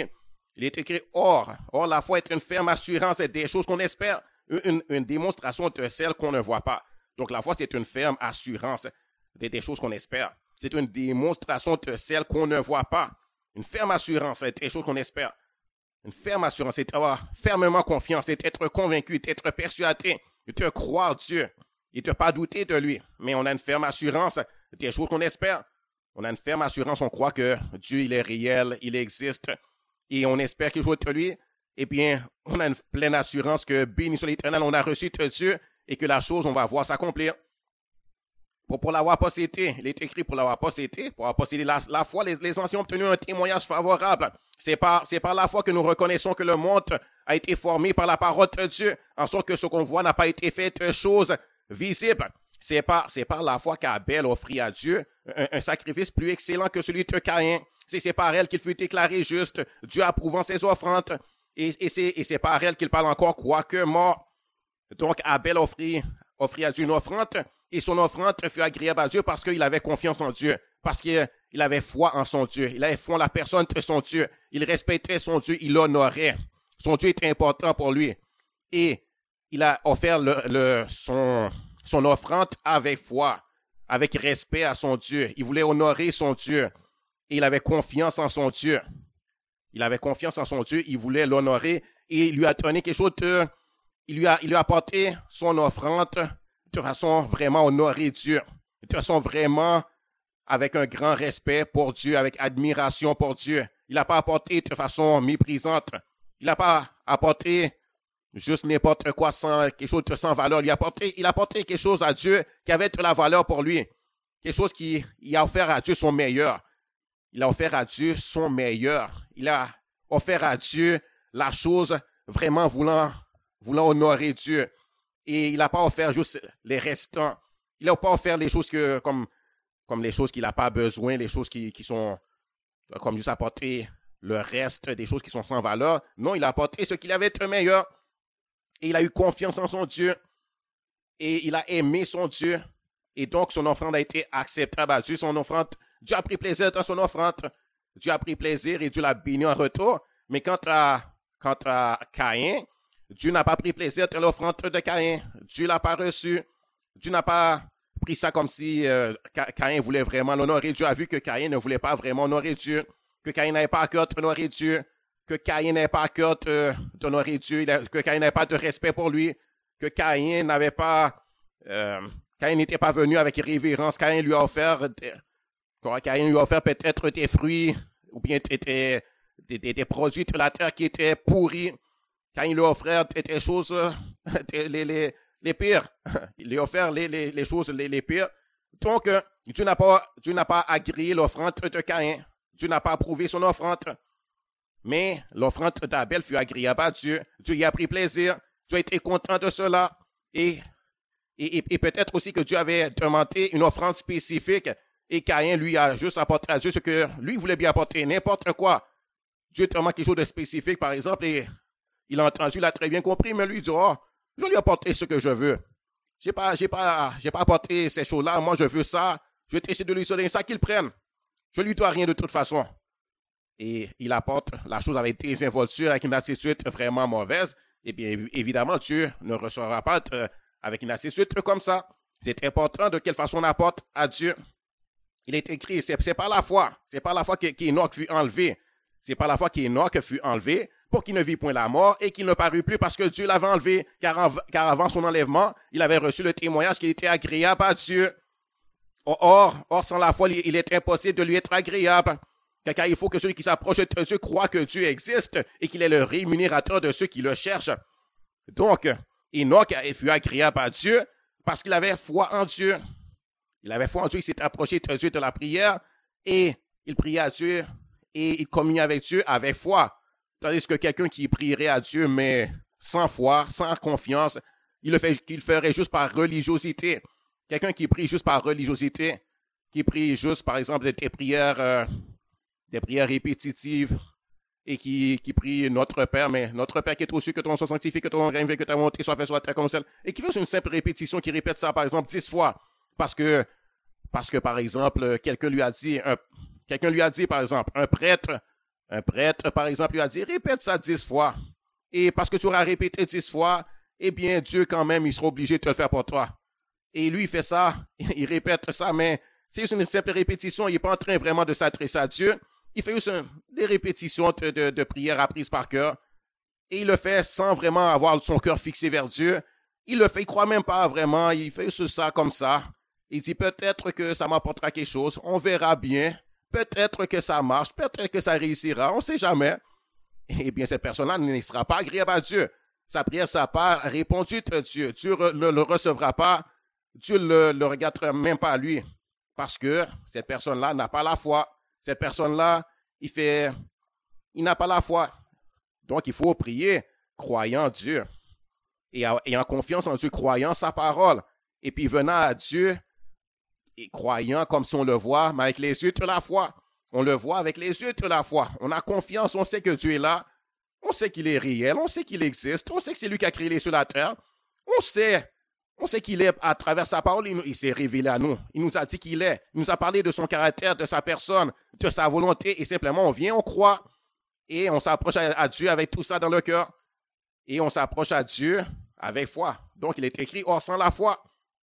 or la foi est une ferme assurance des choses qu'on espère, une démonstration de celles qu'on ne voit pas. Donc la foi, c'est une ferme assurance des choses qu'on espère. C'est une démonstration de celles qu'on ne voit pas. Une ferme assurance des choses qu'on espère. Une ferme assurance, c'est d'avoir fermement confiance, c'est d'être convaincu, d'être persuadé, de croire Dieu. Et de ne pas douter de lui. Mais on a une ferme assurance des choses qu'on espère. On a une ferme assurance, on croit que Dieu, il est réel, il existe. Et on espère qu'il joue de lui. Eh bien, on a une pleine assurance que béni soit l'Éternel, on a reçu de Dieu et que la chose, on va voir s'accomplir. Pour l'avoir possédé, il est écrit pour l'avoir possédé la foi, les anciens ont obtenu un témoignage favorable. C'est par la foi que nous reconnaissons que le monde a été formé par la parole de Dieu, en sorte que ce qu'on voit n'a pas été fait de choses visible. C'est par la foi qu'Abel offrit à Dieu un sacrifice plus excellent que celui de Caïn. C'est par elle qu'il fut déclaré juste, Dieu approuvant ses offrandes. Et c'est par elle qu'il parle encore, quoique mort. Donc Abel offrit à Dieu une offrande, et son offrande fut agréable à Dieu parce qu'il avait confiance en Dieu, parce qu'il avait foi en son Dieu. Il avait foi en la personne de son Dieu. Il respectait son Dieu, il l'honorait. Son Dieu était important pour lui. Et il a offert son offrande avec foi, avec respect à son Dieu. Il voulait honorer son Dieu. Et il avait confiance en son Dieu. Il avait confiance en son Dieu. Il voulait l'honorer. Et il lui a donné quelque chose il lui a apporté son offrande de façon vraiment honorer Dieu. De façon vraiment avec un grand respect pour Dieu, avec admiration pour Dieu. Il n'a pas apporté de façon méprisante. Il n'a pas apporté juste n'importe quoi quelque chose de sans valeur. Il a apporté quelque chose à Dieu qui avait de la valeur pour lui. Quelque chose qu'il a offert à Dieu son meilleur. Il a offert à Dieu son meilleur. Il a offert à Dieu la chose vraiment voulant honorer Dieu. Et il n'a pas offert juste les restants. Il n'a pas offert les choses comme les choses qu'il n'a pas besoin, les choses qui sont comme juste apporter le reste des choses qui sont sans valeur. Non, il a apporté ce qu'il avait de meilleur. Et il a eu confiance en son Dieu. Et il a aimé son Dieu. Et donc, son offrande a été acceptable à Dieu. Dieu a pris plaisir dans son offrande. Dieu a pris plaisir et Dieu l'a béni en retour. Mais quant à Caïn, Dieu n'a pas pris plaisir dans l'offrande de Caïn. Dieu ne l'a pas reçu. Dieu n'a pas pris ça comme si Caïn voulait vraiment l'honorer. Dieu a vu que Caïn ne voulait pas vraiment honorer Dieu. Que Caïn n'avait pas à cœur d'honorer Dieu. Que Caïn n'avait pas à cœur d'honorer Dieu. Que Caïn n'avait pas de respect pour lui. Que Caïn n'avait pas... Caïn n'était pas venu avec révérence. Caïn lui a offert peut-être des fruits ou bien des produits de la terre qui étaient pourris. Caïn lui a offert des choses, les pires. Il lui a offert les choses les pires. Donc, Dieu n'a pas agréé l'offrande de Caïn. Dieu n'a pas approuvé son offrande. Mais l'offrande d'Abel fut agréable à Dieu. Dieu y a pris plaisir. Dieu a été content de cela. Et peut-être aussi que Dieu avait demandé une offrande spécifique et Caïn lui a juste apporté à Dieu ce que lui voulait bien apporter, n'importe quoi. Dieu demande quelque chose de spécifique, par exemple, et il a entendu, il a très bien compris, mais lui dit, oh, je lui ai apporté ce que je veux. J'ai pas apporté ces choses-là, moi je veux ça, je vais essayer de lui donner ça qu'il prenne. Je lui dois rien de toute façon. Et il apporte la chose avec des involtures, avec une attitude vraiment mauvaise. Et bien évidemment, Dieu ne recevra pas avec une attitude comme ça. C'est important de quelle façon on apporte à Dieu. Il est écrit, c'est par la foi. C'est par la foi qu'Enoch fut enlevé. C'est par la foi qu'Enoch fut enlevé pour qu'il ne vit point la mort et qu'il ne parut plus parce que Dieu l'avait enlevé. Car avant son enlèvement, il avait reçu le témoignage qu'il était agréable à Dieu. Or, sans la foi, il est impossible de lui être agréable. Car il faut que celui qui s'approche de Dieu croit que Dieu existe et qu'il est le rémunérateur de ceux qui le cherchent. Donc, Enoch fut agréable à Dieu parce qu'il avait foi en Dieu. Il avait foi en Dieu, il s'est approché de Dieu de la prière et il priait à Dieu et il communiait avec Dieu avec foi. Tandis que quelqu'un qui prierait à Dieu mais sans foi, sans confiance, il ferait juste par religiosité. Quelqu'un qui prie juste par religiosité, qui prie juste par exemple des prières répétitives et qui prie Notre Père, mais Notre Père qui est aux cieux, que ton nom soit sanctifié, que ton nom règne, que ta volonté soit faite sur la terre comme celle, et qui fait une simple répétition, qui répète ça par exemple 10 fois, parce que par exemple, quelqu'un lui a dit, par exemple, un prêtre, par exemple, lui a dit, répète ça 10 fois, et parce que tu auras répété 10 fois, eh bien, Dieu quand même, il sera obligé de te le faire pour toi. Et lui, il fait ça, il répète ça, mais c'est une simple répétition, il n'est pas en train vraiment de s'adresser à Dieu. Il fait juste des répétitions de prières apprises par cœur. Et il le fait sans vraiment avoir son cœur fixé vers Dieu. Il le fait, il ne croit même pas vraiment. Il fait juste ça comme ça. Il dit peut-être que ça m'apportera quelque chose. On verra bien. Peut-être que ça marche. Peut-être que ça réussira. On ne sait jamais. Eh bien, cette personne-là ne sera pas agréable à Dieu. Sa prière ne sera pas répondue de Dieu. Dieu ne le recevra pas. Dieu ne le regardera même pas à lui. Parce que cette personne-là n'a pas la foi. Cette personne-là, il n'a pas la foi. Donc, il faut prier, croyant en Dieu. Et en confiance en Dieu, croyant sa parole. Et puis, venant à Dieu, et croyant comme si on le voit, mais avec les yeux de la foi. On le voit avec les yeux de la foi. On a confiance, on sait que Dieu est là. On sait qu'il est réel, on sait qu'il existe. On sait que c'est lui qui a créé les cieux et la terre. On sait qu'il est, à travers sa parole, il s'est révélé à nous. Il nous a dit qu'il est. Il nous a parlé de son caractère, de sa personne, de sa volonté. Et simplement, on vient, on croit. Et on s'approche à Dieu avec tout ça dans le cœur. Et on s'approche à Dieu avec foi. Donc, il est écrit, or, sans la foi,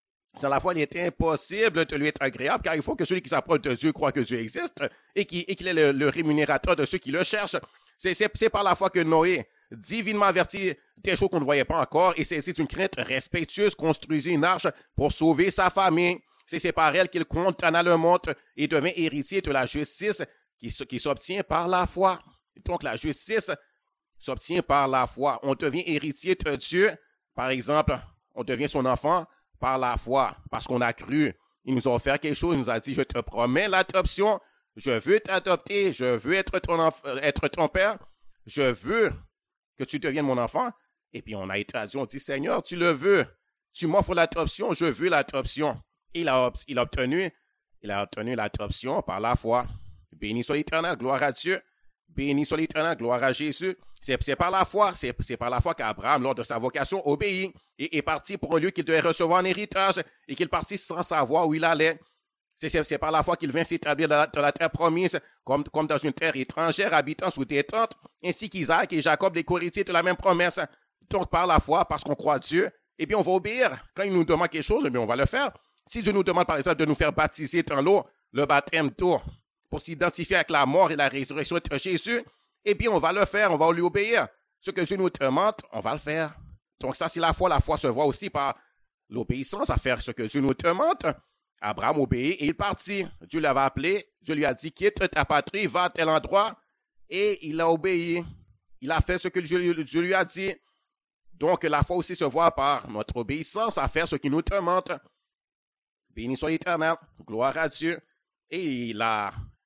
il est impossible de lui être agréable, car il faut que celui qui s'approche de Dieu croit que Dieu existe et qu'il est le rémunérateur de ceux qui le cherchent. C'est par la foi que Noé, divinement averti des choses qu'on ne voyait pas encore, et c'est une crainte respectueuse, construisit une arche pour sauver sa famille. C'est par elle qu'il condamna le monde et devint héritier de la justice qui s'obtient par la foi. Donc la justice s'obtient par la foi. On devient héritier de Dieu. Par exemple, on devient son enfant par la foi, parce qu'on a cru. Il nous a offert quelque chose, il nous a dit, je te promets l'adoption, je veux t'adopter, je veux être ton père, je veux que tu deviennes mon enfant. Et puis on a été à Dieu, on dit, Seigneur, tu le veux, tu m'offres l'adoption, je veux l'adoption. Il a obtenu l'adoption par la foi. Béni soit l'Éternel, gloire à Dieu. Béni soit l'Éternel, gloire à Jésus. C'est par la foi, c'est par la foi qu'Abraham, lors de sa vocation, obéit et est parti pour un lieu qu'il devait recevoir en héritage et qu'il partit sans savoir où il allait. C'est par la foi qu'il vint s'établir dans la terre promise, comme dans une terre étrangère, habitant sous des tentes, ainsi qu'Isaac et Jacob, les co-héritiers de la même promesse. Donc, par la foi, parce qu'on croit à Dieu, eh bien, on va obéir. Quand il nous demande quelque chose, eh bien, on va le faire. Si Dieu nous demande, par exemple, de nous faire baptiser dans l'eau, le baptême d'eau, pour s'identifier avec la mort et la résurrection de Jésus, eh bien, on va le faire, on va lui obéir. Ce que Dieu nous demande, on va le faire. Donc, ça, c'est la foi. La foi se voit aussi par l'obéissance à faire ce que Dieu nous demande. Abraham obéit et il partit. Dieu l'avait appelé. Dieu lui a dit, quitte ta patrie, va à tel endroit. Et il a obéi. Il a fait ce que Dieu lui a dit. Donc, la foi aussi se voit par notre obéissance à faire ce qu'il nous demande. Béni soit l'Éternel. Gloire à Dieu. Et il a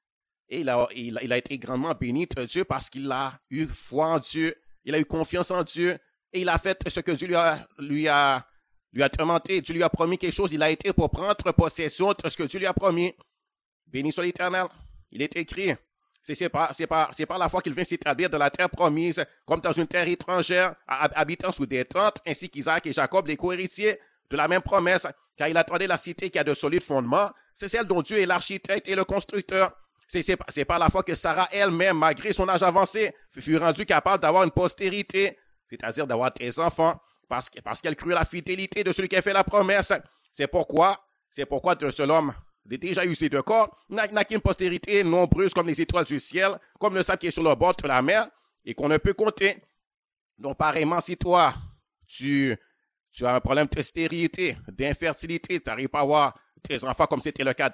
Et il a été grandement béni de Dieu parce qu'il a eu foi en Dieu, il a eu confiance en Dieu, et il a fait ce que Dieu lui a demandé. Dieu lui a promis quelque chose, il a été pour prendre possession de ce que Dieu lui a promis. Béni soit l'Éternel. Il est écrit, c'est par la foi qu'il vient s'établir dans la terre promise, comme dans une terre étrangère, habitant sous des tentes, ainsi qu'Isaac et Jacob, les co-héritiers de la même promesse, car il attendait la cité qui a de solides fondements. C'est celle dont Dieu est l'architecte et le constructeur. C'est par la foi que Sarah elle-même, malgré son âge avancé, fut rendue capable d'avoir une postérité, c'est-à-dire d'avoir des enfants, parce qu'elle crut la fidélité de celui qui a fait la promesse. C'est pourquoi de ce homme déjà usé de corps n'a qu'une postérité nombreuse comme les étoiles du ciel, comme le sable qui est sur le bord de la mer, et qu'on ne peut compter. Donc, pareillement, si toi, tu as un problème de stérilité, d'infertilité, tu n'arrives pas à avoir tes enfants comme c'était le cas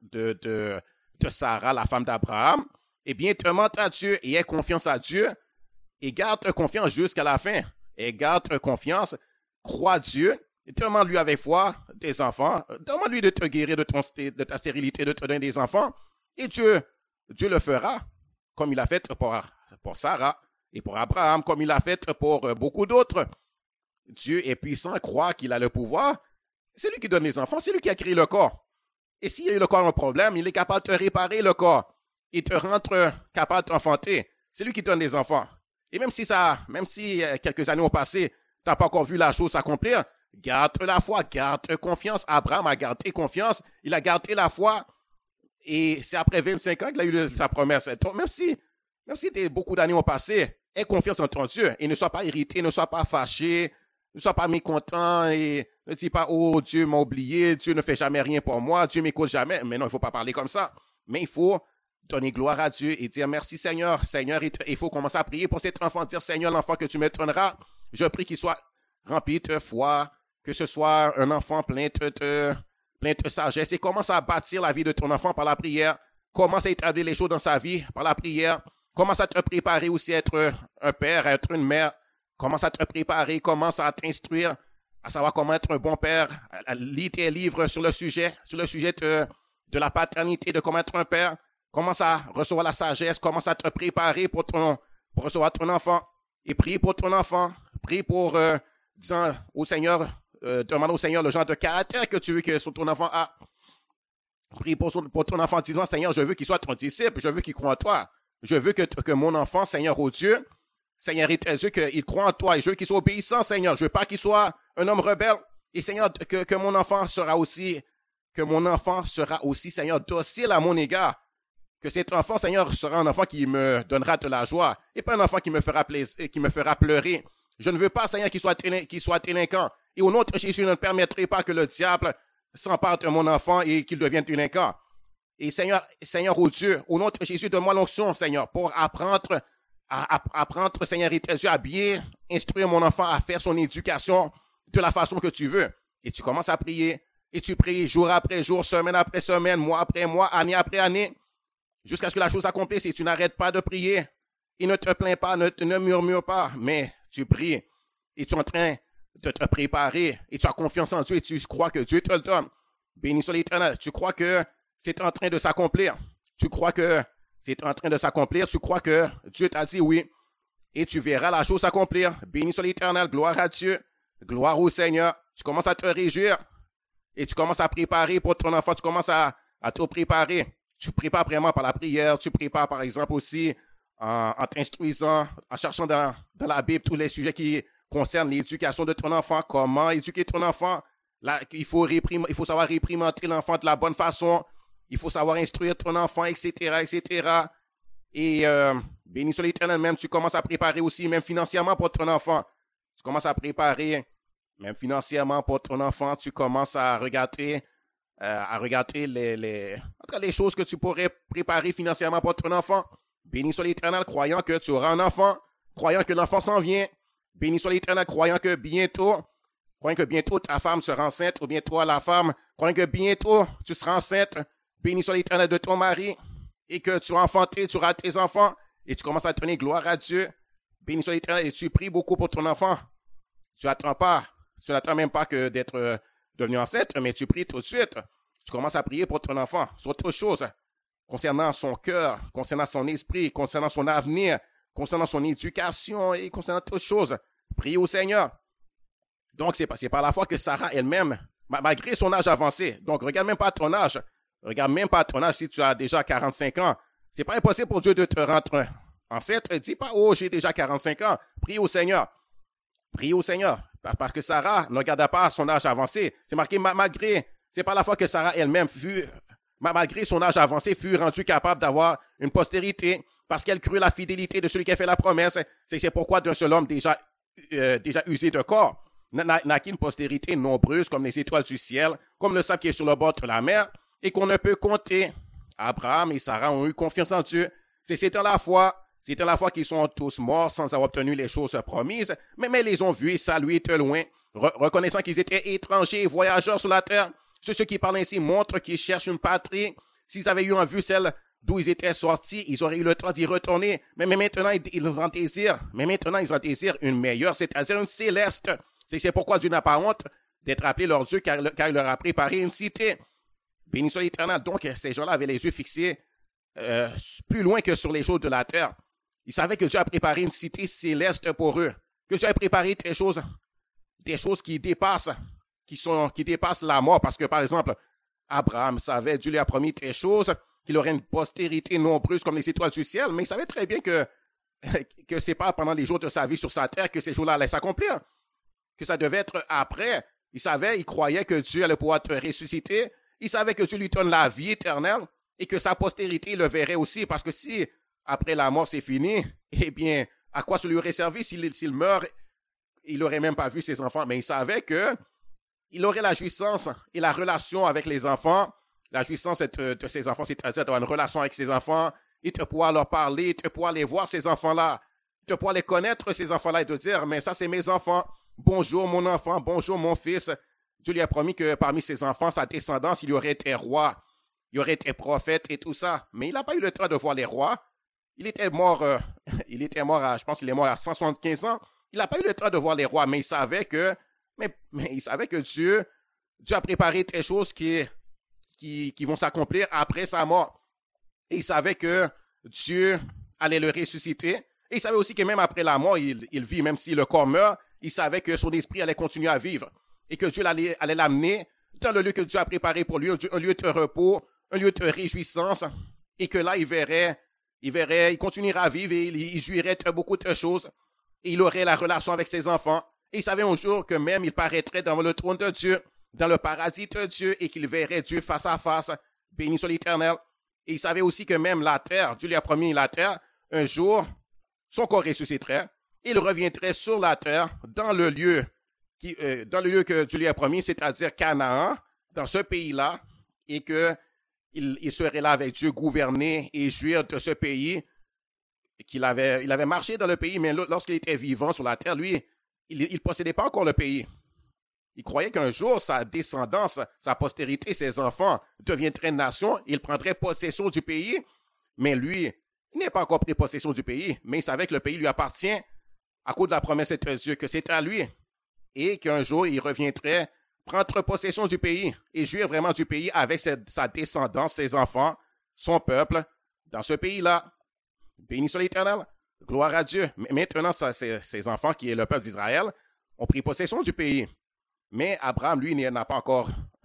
de Sarah, la femme d'Abraham, eh bien, demande à Dieu et aie confiance à Dieu et garde confiance jusqu'à la fin. Et garde confiance, crois Dieu, demande-lui avec foi tes enfants, demande-lui de te guérir de ta stérilité, de te donner des enfants, et Dieu le fera, comme il a fait pour Sarah et pour Abraham, comme il a fait pour beaucoup d'autres. Dieu est puissant, croit qu'il a le pouvoir. C'est lui qui donne les enfants, c'est lui qui a créé le corps. Et s'il y a eu le corps un problème, il est capable de réparer le corps et te rendre capable d'enfanter. C'est lui qui donne les enfants. Et même si quelques années ont passé, tu n'as pas encore vu la chose s'accomplir, garde la foi, garde confiance. Abraham a gardé confiance, il a gardé la foi. Et c'est après 25 ans qu'il a eu sa promesse. Donc, même si beaucoup d'années ont passé, aie confiance en ton Dieu et ne sois pas irrité, ne sois pas fâché, ne sois pas mécontent et ne dis pas, oh, Dieu m'a oublié, Dieu ne fait jamais rien pour moi, Dieu m'écoute jamais. Mais non, il ne faut pas parler comme ça. Mais il faut donner gloire à Dieu et dire merci Seigneur. Seigneur, il faut commencer à prier pour cet enfant, dire Seigneur, l'enfant que tu me donneras, je prie qu'il soit rempli de foi, que ce soit un enfant plein de sagesse et commence à bâtir la vie de ton enfant par la prière. Commence à établir les choses dans sa vie par la prière. Commence à te préparer aussi à être un père, à être une mère. Commence à te préparer, commence à t'instruire, à savoir comment être un bon père. Lis tes livres sur le sujet de la paternité, de comment être un père. Commence à recevoir la sagesse, commence à te préparer pour recevoir ton enfant. Et prie pour ton enfant. Prie pour, disant au Seigneur, demande au Seigneur le genre de caractère que tu veux que ton enfant a. Prie pour ton enfant en disant, Seigneur, je veux qu'il soit ton disciple, je veux qu'il croie en toi. Je veux que mon enfant, Seigneur, au Dieu, Seigneur, Dieu, qu'il croit en toi et je veux qu'il soit obéissant, Seigneur. Je veux pas qu'il soit un homme rebelle. Et Seigneur, que mon enfant sera aussi, Seigneur, docile à mon égard. Que cet enfant, Seigneur, sera un enfant qui me donnera de la joie et pas un enfant qui me fera pleurer. Je ne veux pas, Seigneur, qu'il soit délinquant. Et au nom de Jésus, je ne permettrai pas que le diable s'empare de mon enfant et qu'il devienne délinquant. Et Seigneur, oh Dieu, au nom de Jésus, donne-moi l'onction, Seigneur, pour apprendre, Seigneur, et Dieu, à bien instruire mon enfant à faire son éducation de la façon que tu veux. Et tu commences à prier, et tu pries jour après jour, semaine après semaine, mois après mois, année après année, jusqu'à ce que la chose accomplisse. Et tu n'arrêtes pas de prier. Et ne te plains pas, ne murmure pas, mais tu pries. Et tu es en train de te préparer. Et tu as confiance en Dieu et tu crois que Dieu te le donne. Béni soit l'Éternel. Tu crois que c'est en train de s'accomplir. Tu crois que c'est en train de s'accomplir. Tu crois que Dieu t'a dit oui. Et tu verras la chose s'accomplir. Béni soit l'Éternel. Gloire à Dieu. Gloire au Seigneur. Tu commences à te réjouir. Et tu commences à préparer pour ton enfant. Tu commences à te préparer. Tu prépares vraiment par la prière. Tu prépares par exemple aussi en t'instruisant, en cherchant dans la Bible tous les sujets qui concernent l'éducation de ton enfant. Comment éduquer ton enfant. Là, il faut savoir réprimander l'enfant de la bonne façon. Il faut savoir instruire ton enfant, etc., etc. Et béni soit l'Éternel, même tu commences à préparer aussi, même financièrement pour ton enfant. Tu commences à préparer, même financièrement pour ton enfant, tu commences à regarder les choses que tu pourrais préparer financièrement pour ton enfant. Béni soit l'Éternel, croyant que tu auras un enfant, croyant que l'enfant s'en vient. Béni soit l'Éternel, croyant que bientôt ta femme sera enceinte, ou bien toi, la femme, croyant que bientôt tu seras enceinte. Béni soit l'Éternel de ton mari, et que tu as enfanté, tu auras tes enfants, et tu commences à donner gloire à Dieu. Béni soit l'Éternel, et tu pries beaucoup pour ton enfant. Tu n'attends même pas que d'être devenu enceinte, mais tu pries tout de suite. Tu commences à prier pour ton enfant. C'est autre chose. concernant son cœur, concernant son esprit, concernant son avenir, concernant son éducation et concernant toutes choses. Priez au Seigneur. Donc, c'est par la foi que Sarah elle-même, malgré son âge avancé, donc regarde même pas ton âge, regarde même pas ton âge si tu as déjà 45 ans. C'est pas impossible pour Dieu de te rendre ancêtre. Dis pas, oh, j'ai déjà 45 ans. Prie au Seigneur. Prie au Seigneur. Parce que Sarah ne regarda pas son âge avancé. C'est marqué malgré, c'est par la foi que Sarah elle-même malgré son âge avancé, fut rendue capable d'avoir une postérité parce qu'elle crut la fidélité de celui qui a fait la promesse. C'est pourquoi d'un seul homme déjà usé de corps naquit une postérité nombreuse comme les étoiles du ciel, comme le sable qui est sur le bord de la mer et qu'on ne peut compter. Abraham et Sarah ont eu confiance en Dieu. C'est dans la foi qu'ils sont tous morts sans avoir obtenu les choses promises, mais ils les ont vus et salués de loin, reconnaissant qu'ils étaient étrangers et voyageurs sur la terre. Ceux qui parlent ainsi montrent qu'ils cherchent une patrie. S'ils avaient eu en vue celle d'où ils étaient sortis, ils auraient eu le temps d'y retourner. Mais maintenant, ils en désirent. Une meilleure, c'est-à-dire une céleste. C'est pourquoi Dieu n'a pas honte d'être appelé leur Dieu, car il leur a préparé une cité. Béni soit l'Éternel. Donc, ces gens-là avaient les yeux fixés plus loin que sur les choses de la terre. Ils savaient que Dieu a préparé une cité céleste pour eux. Que Dieu a préparé des choses qui dépassent la mort. Parce que, par exemple, Abraham savait, Dieu lui a promis des choses, qu'il aurait une postérité nombreuse comme les étoiles du ciel, mais il savait très bien que ce n'est pas pendant les jours de sa vie sur sa terre que ces jours-là allaient s'accomplir, que ça devait être après. Il croyait que Dieu allait pouvoir te ressusciter, il savait que Dieu lui donne la vie éternelle et que sa postérité le verrait aussi, parce que si après la mort c'est fini, eh bien, à quoi ça lui aurait servi s'il meurt? Il n'aurait même pas vu ses enfants, mais il savait qu'il aurait la jouissance et la relation avec les enfants. La jouissance de ses enfants, c'est-à-dire d'avoir une relation avec ses enfants, et de pouvoir leur parler, de pouvoir les voir, ces enfants-là, de pouvoir les connaître, ces enfants-là, et de dire, mais ça, c'est mes enfants. Bonjour, mon enfant. Bonjour, mon fils. Dieu lui a promis que parmi ses enfants, sa descendance, il y aurait été roi, il y aurait été prophète et tout ça. Mais il n'a pas eu le temps de voir les rois. Il était mort je pense qu'il est mort à 175 ans. Il n'a pas eu le temps de voir les rois, mais il savait que, Dieu a préparé des choses qui vont s'accomplir après sa mort. Et il savait que Dieu allait le ressusciter. Et il savait aussi que même après la mort, il vit, même si le corps meurt, il savait que son esprit allait continuer à vivre. Et que Dieu allait l'amener dans le lieu que Dieu a préparé pour lui, un lieu de repos, un lieu de réjouissance. Et que là, il continuera à vivre et il jouirait de beaucoup de choses. Et il aurait la relation avec ses enfants. Et il savait un jour que même il paraîtrait devant le trône de Dieu, dans le paradis de Dieu, et qu'il verrait Dieu face à face. Béni soit l'Éternel. Et il savait aussi que même la terre, Dieu lui a promis la terre, un jour, son corps ressusciterait. Il reviendrait sur la terre, dans le lieu que Dieu lui a promis, c'est-à-dire Canaan, dans ce pays-là, et qu'il serait là avec Dieu, gouverner et jouir de ce pays. Il avait marché dans le pays, mais lorsqu'il était vivant sur la terre, lui, il ne possédait pas encore le pays. Il croyait qu'un jour, sa descendance, sa postérité, ses enfants deviendraient une nation, il prendrait possession du pays, mais lui, il n'est pas encore pris possession du pays, mais il savait que le pays lui appartient à cause de la promesse de Dieu, que c'est à lui, et qu'un jour, il reviendrait prendre possession du pays et jouir vraiment du pays avec sa descendance, ses enfants, son peuple, dans ce pays-là. Béni soit l'Éternel, gloire à Dieu. Maintenant, ses enfants, qui est le peuple d'Israël, ont pris possession du pays. Mais Abraham, lui, n'est pas encore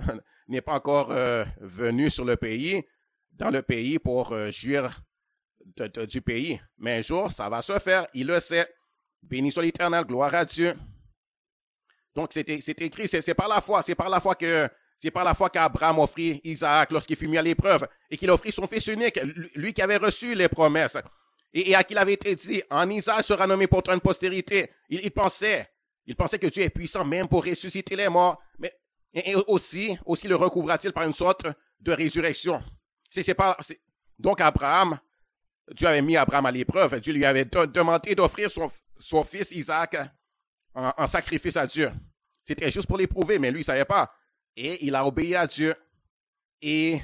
venu dans le pays pour jouir du pays. Mais un jour, ça va se faire, il le sait. Béni soit l'Éternel, gloire à Dieu. Donc, c'est écrit, c'est par la foi qu'Abraham offrit Isaac lorsqu'il fut mis à l'épreuve et qu'il offrit son fils unique, lui qui avait reçu les promesses et à qui il avait été dit, en Isaac sera nommé pour toi une postérité. Il pensait que Dieu est puissant même pour ressusciter les morts, mais et aussi le recouvra-t-il par une sorte de résurrection. Donc Abraham, Dieu avait mis Abraham à l'épreuve. Dieu lui avait demandé d'offrir son fils Isaac en sacrifice à Dieu. C'était juste pour l'éprouver, mais lui, il ne savait pas. Et il a obéi à Dieu. Et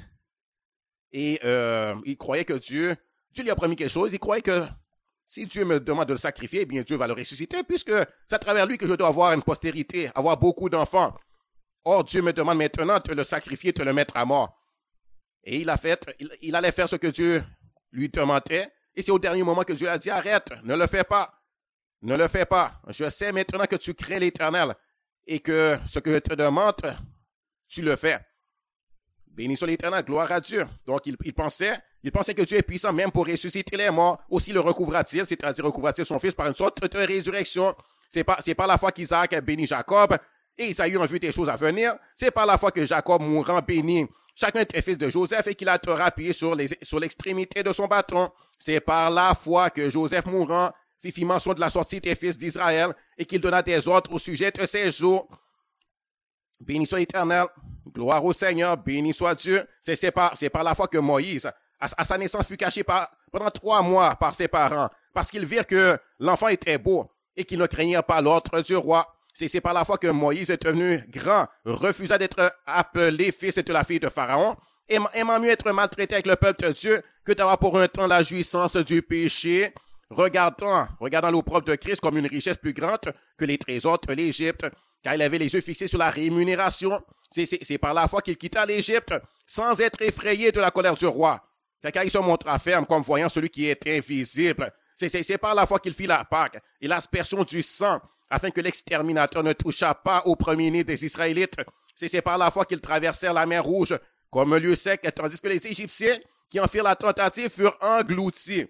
il croyait que Dieu lui a promis quelque chose. Il croyait que si Dieu me demande de le sacrifier, eh bien Dieu va le ressusciter, puisque c'est à travers lui que je dois avoir une postérité, avoir beaucoup d'enfants. Or, Dieu me demande maintenant de le sacrifier, de le mettre à mort. Et il allait faire ce que Dieu lui demandait. Et c'est au dernier moment que Dieu a dit, arrête, ne le fais pas. Ne le fais pas. Je sais maintenant que tu crées l'Éternel et que ce que je te demande, tu le fais. Béni soit l'Éternel, gloire à Dieu. Donc, il pensait que Dieu est puissant même pour ressusciter les morts. Aussi le recouvra-t-il, c'est-à-dire recouvra-t-il son fils par une sorte de résurrection. C'est par la foi qu'Isaac bénit Jacob et Isaïe a vu des choses à venir. C'est par la foi que Jacob mourant bénit chacun des fils de Joseph et qu'il a Torah appuyé sur l'extrémité de son bâton. C'est par la foi que Joseph mourant fit mention de la sortie des fils d'Israël et qu'il donna des ordres au sujet de ses jours. Béni soit l'Éternel, gloire au Seigneur, béni soit Dieu. C'est par la foi que Moïse, à sa naissance, fut caché pendant 3 mois par ses parents, parce qu'ils virent que l'enfant était beau et qu'ils ne craignirent pas l'ordre du roi. C'est par la foi que Moïse est devenu grand, refusa d'être appelé fils de la fille de Pharaon, aimant mieux être maltraité avec le peuple de Dieu que d'avoir pour un temps la jouissance du péché, regardant l'opprobre de Christ comme une richesse plus grande que les trésors de l'Égypte, car il avait les yeux fixés sur la rémunération. C'est par la foi qu'il quitta l'Égypte sans être effrayé de la colère du roi, car il se montra ferme comme voyant celui qui était invisible. C'est par la foi qu'il fit la Pâque et l'aspersion du sang, afin que l'exterminateur ne touchât pas au premier-né des Israélites. C'est par la foi qu'ils traversèrent la mer Rouge comme un lieu sec, tandis que les Égyptiens qui en firent la tentative furent engloutis.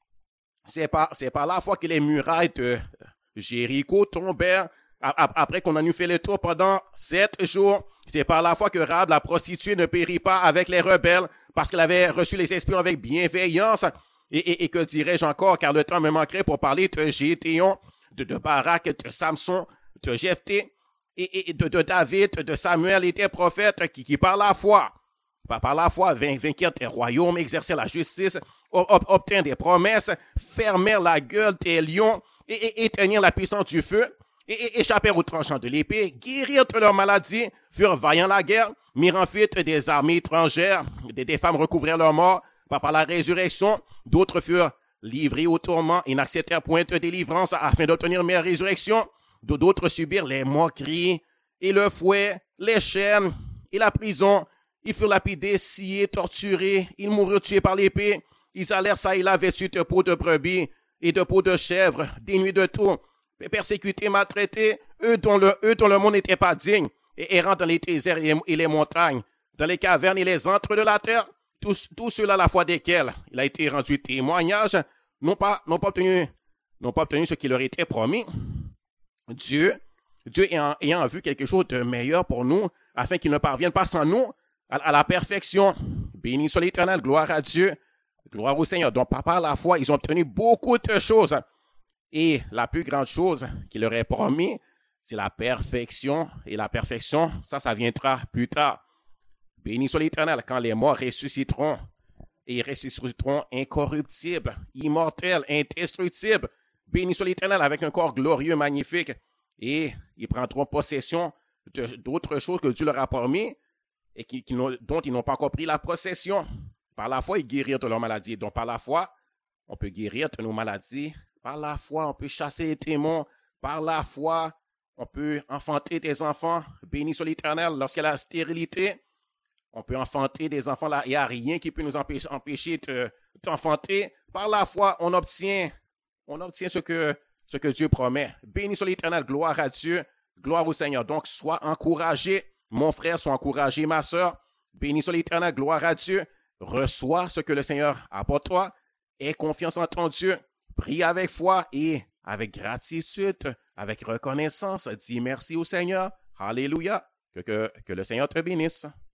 C'est par la foi que les murailles de Jéricho tombèrent après qu'on en eut fait le tour pendant 7 jours. C'est par la foi que Rahab, la prostituée, ne périt pas avec les rebelles, parce qu'elle avait reçu les espions avec bienveillance. Et que dirais-je encore, car le temps me manquerait pour parler de Gédéon, de Barak, de Samson, de Jephthé, et de David, de Samuel, était prophète qui par la foi vainquirent des royaumes, exercèrent la justice, obtinrent des promesses, fermèrent la gueule des lions, et éteignirent la puissance du feu, et échappèrent aux tranchants de l'épée, guérirent de leurs maladies, furent vaillants la guerre, mirent en fuite des armées étrangères, des femmes recouvrèrent leurs morts, par la résurrection, d'autres furent livrés au tourment et n'acceptèrent point de délivrance afin d'obtenir meilleure résurrection, d'autres subirent les moqueries et le fouet, les chaînes et la prison. Ils furent lapidés, sciés, torturés, ils moururent tués par l'épée, ils allèrent ça et là vêtus de peau de brebis et de peau de chèvre, dénués de tout, persécutés, maltraités, eux dont le monde n'était pas digne, et errant dans les déserts et les montagnes, dans les cavernes et les antres de la terre, tous ceux-là à la foi desquels il a été rendu témoignage, n'ont pas obtenu ce qui leur était promis. Dieu ayant vu quelque chose de meilleur pour nous, afin qu'il ne parvienne pas sans nous à la perfection. Béni soit l'Éternel, gloire à Dieu, gloire au Seigneur. Donc, par la foi, ils ont obtenu beaucoup de choses. Et la plus grande chose qu'il leur est promis, c'est la perfection. Et la perfection, ça viendra plus tard. Béni soit l'Éternel, quand les morts ressusciteront, et ils ressusciteront incorruptibles, immortels, indestructibles. Béni soit l'Éternel avec un corps glorieux, magnifique, et ils prendront possession d'autres choses que Dieu leur a promis et dont ils n'ont pas encore pris la possession. Par la foi, ils guérirent de leurs maladies. Donc, par la foi, on peut guérir de nos maladies. Par la foi, on peut chasser les démons. Par la foi, on peut enfanter des enfants. Béni soit l'Éternel lorsqu'il y a la stérilité. On peut enfanter des enfants là. Il n'y a rien qui peut nous empêcher d'enfanter. Par la foi, on obtient ce que Dieu promet. Béni soit l'Éternel, gloire à Dieu, gloire au Seigneur. Donc, sois encouragé, mon frère, sois encouragé, ma soeur. Béni soit l'Éternel, gloire à Dieu. Reçois ce que le Seigneur a pour toi. Aie confiance en ton Dieu. Prie avec foi et avec gratitude, avec reconnaissance. Dis merci au Seigneur. Alléluia. Que le Seigneur te bénisse.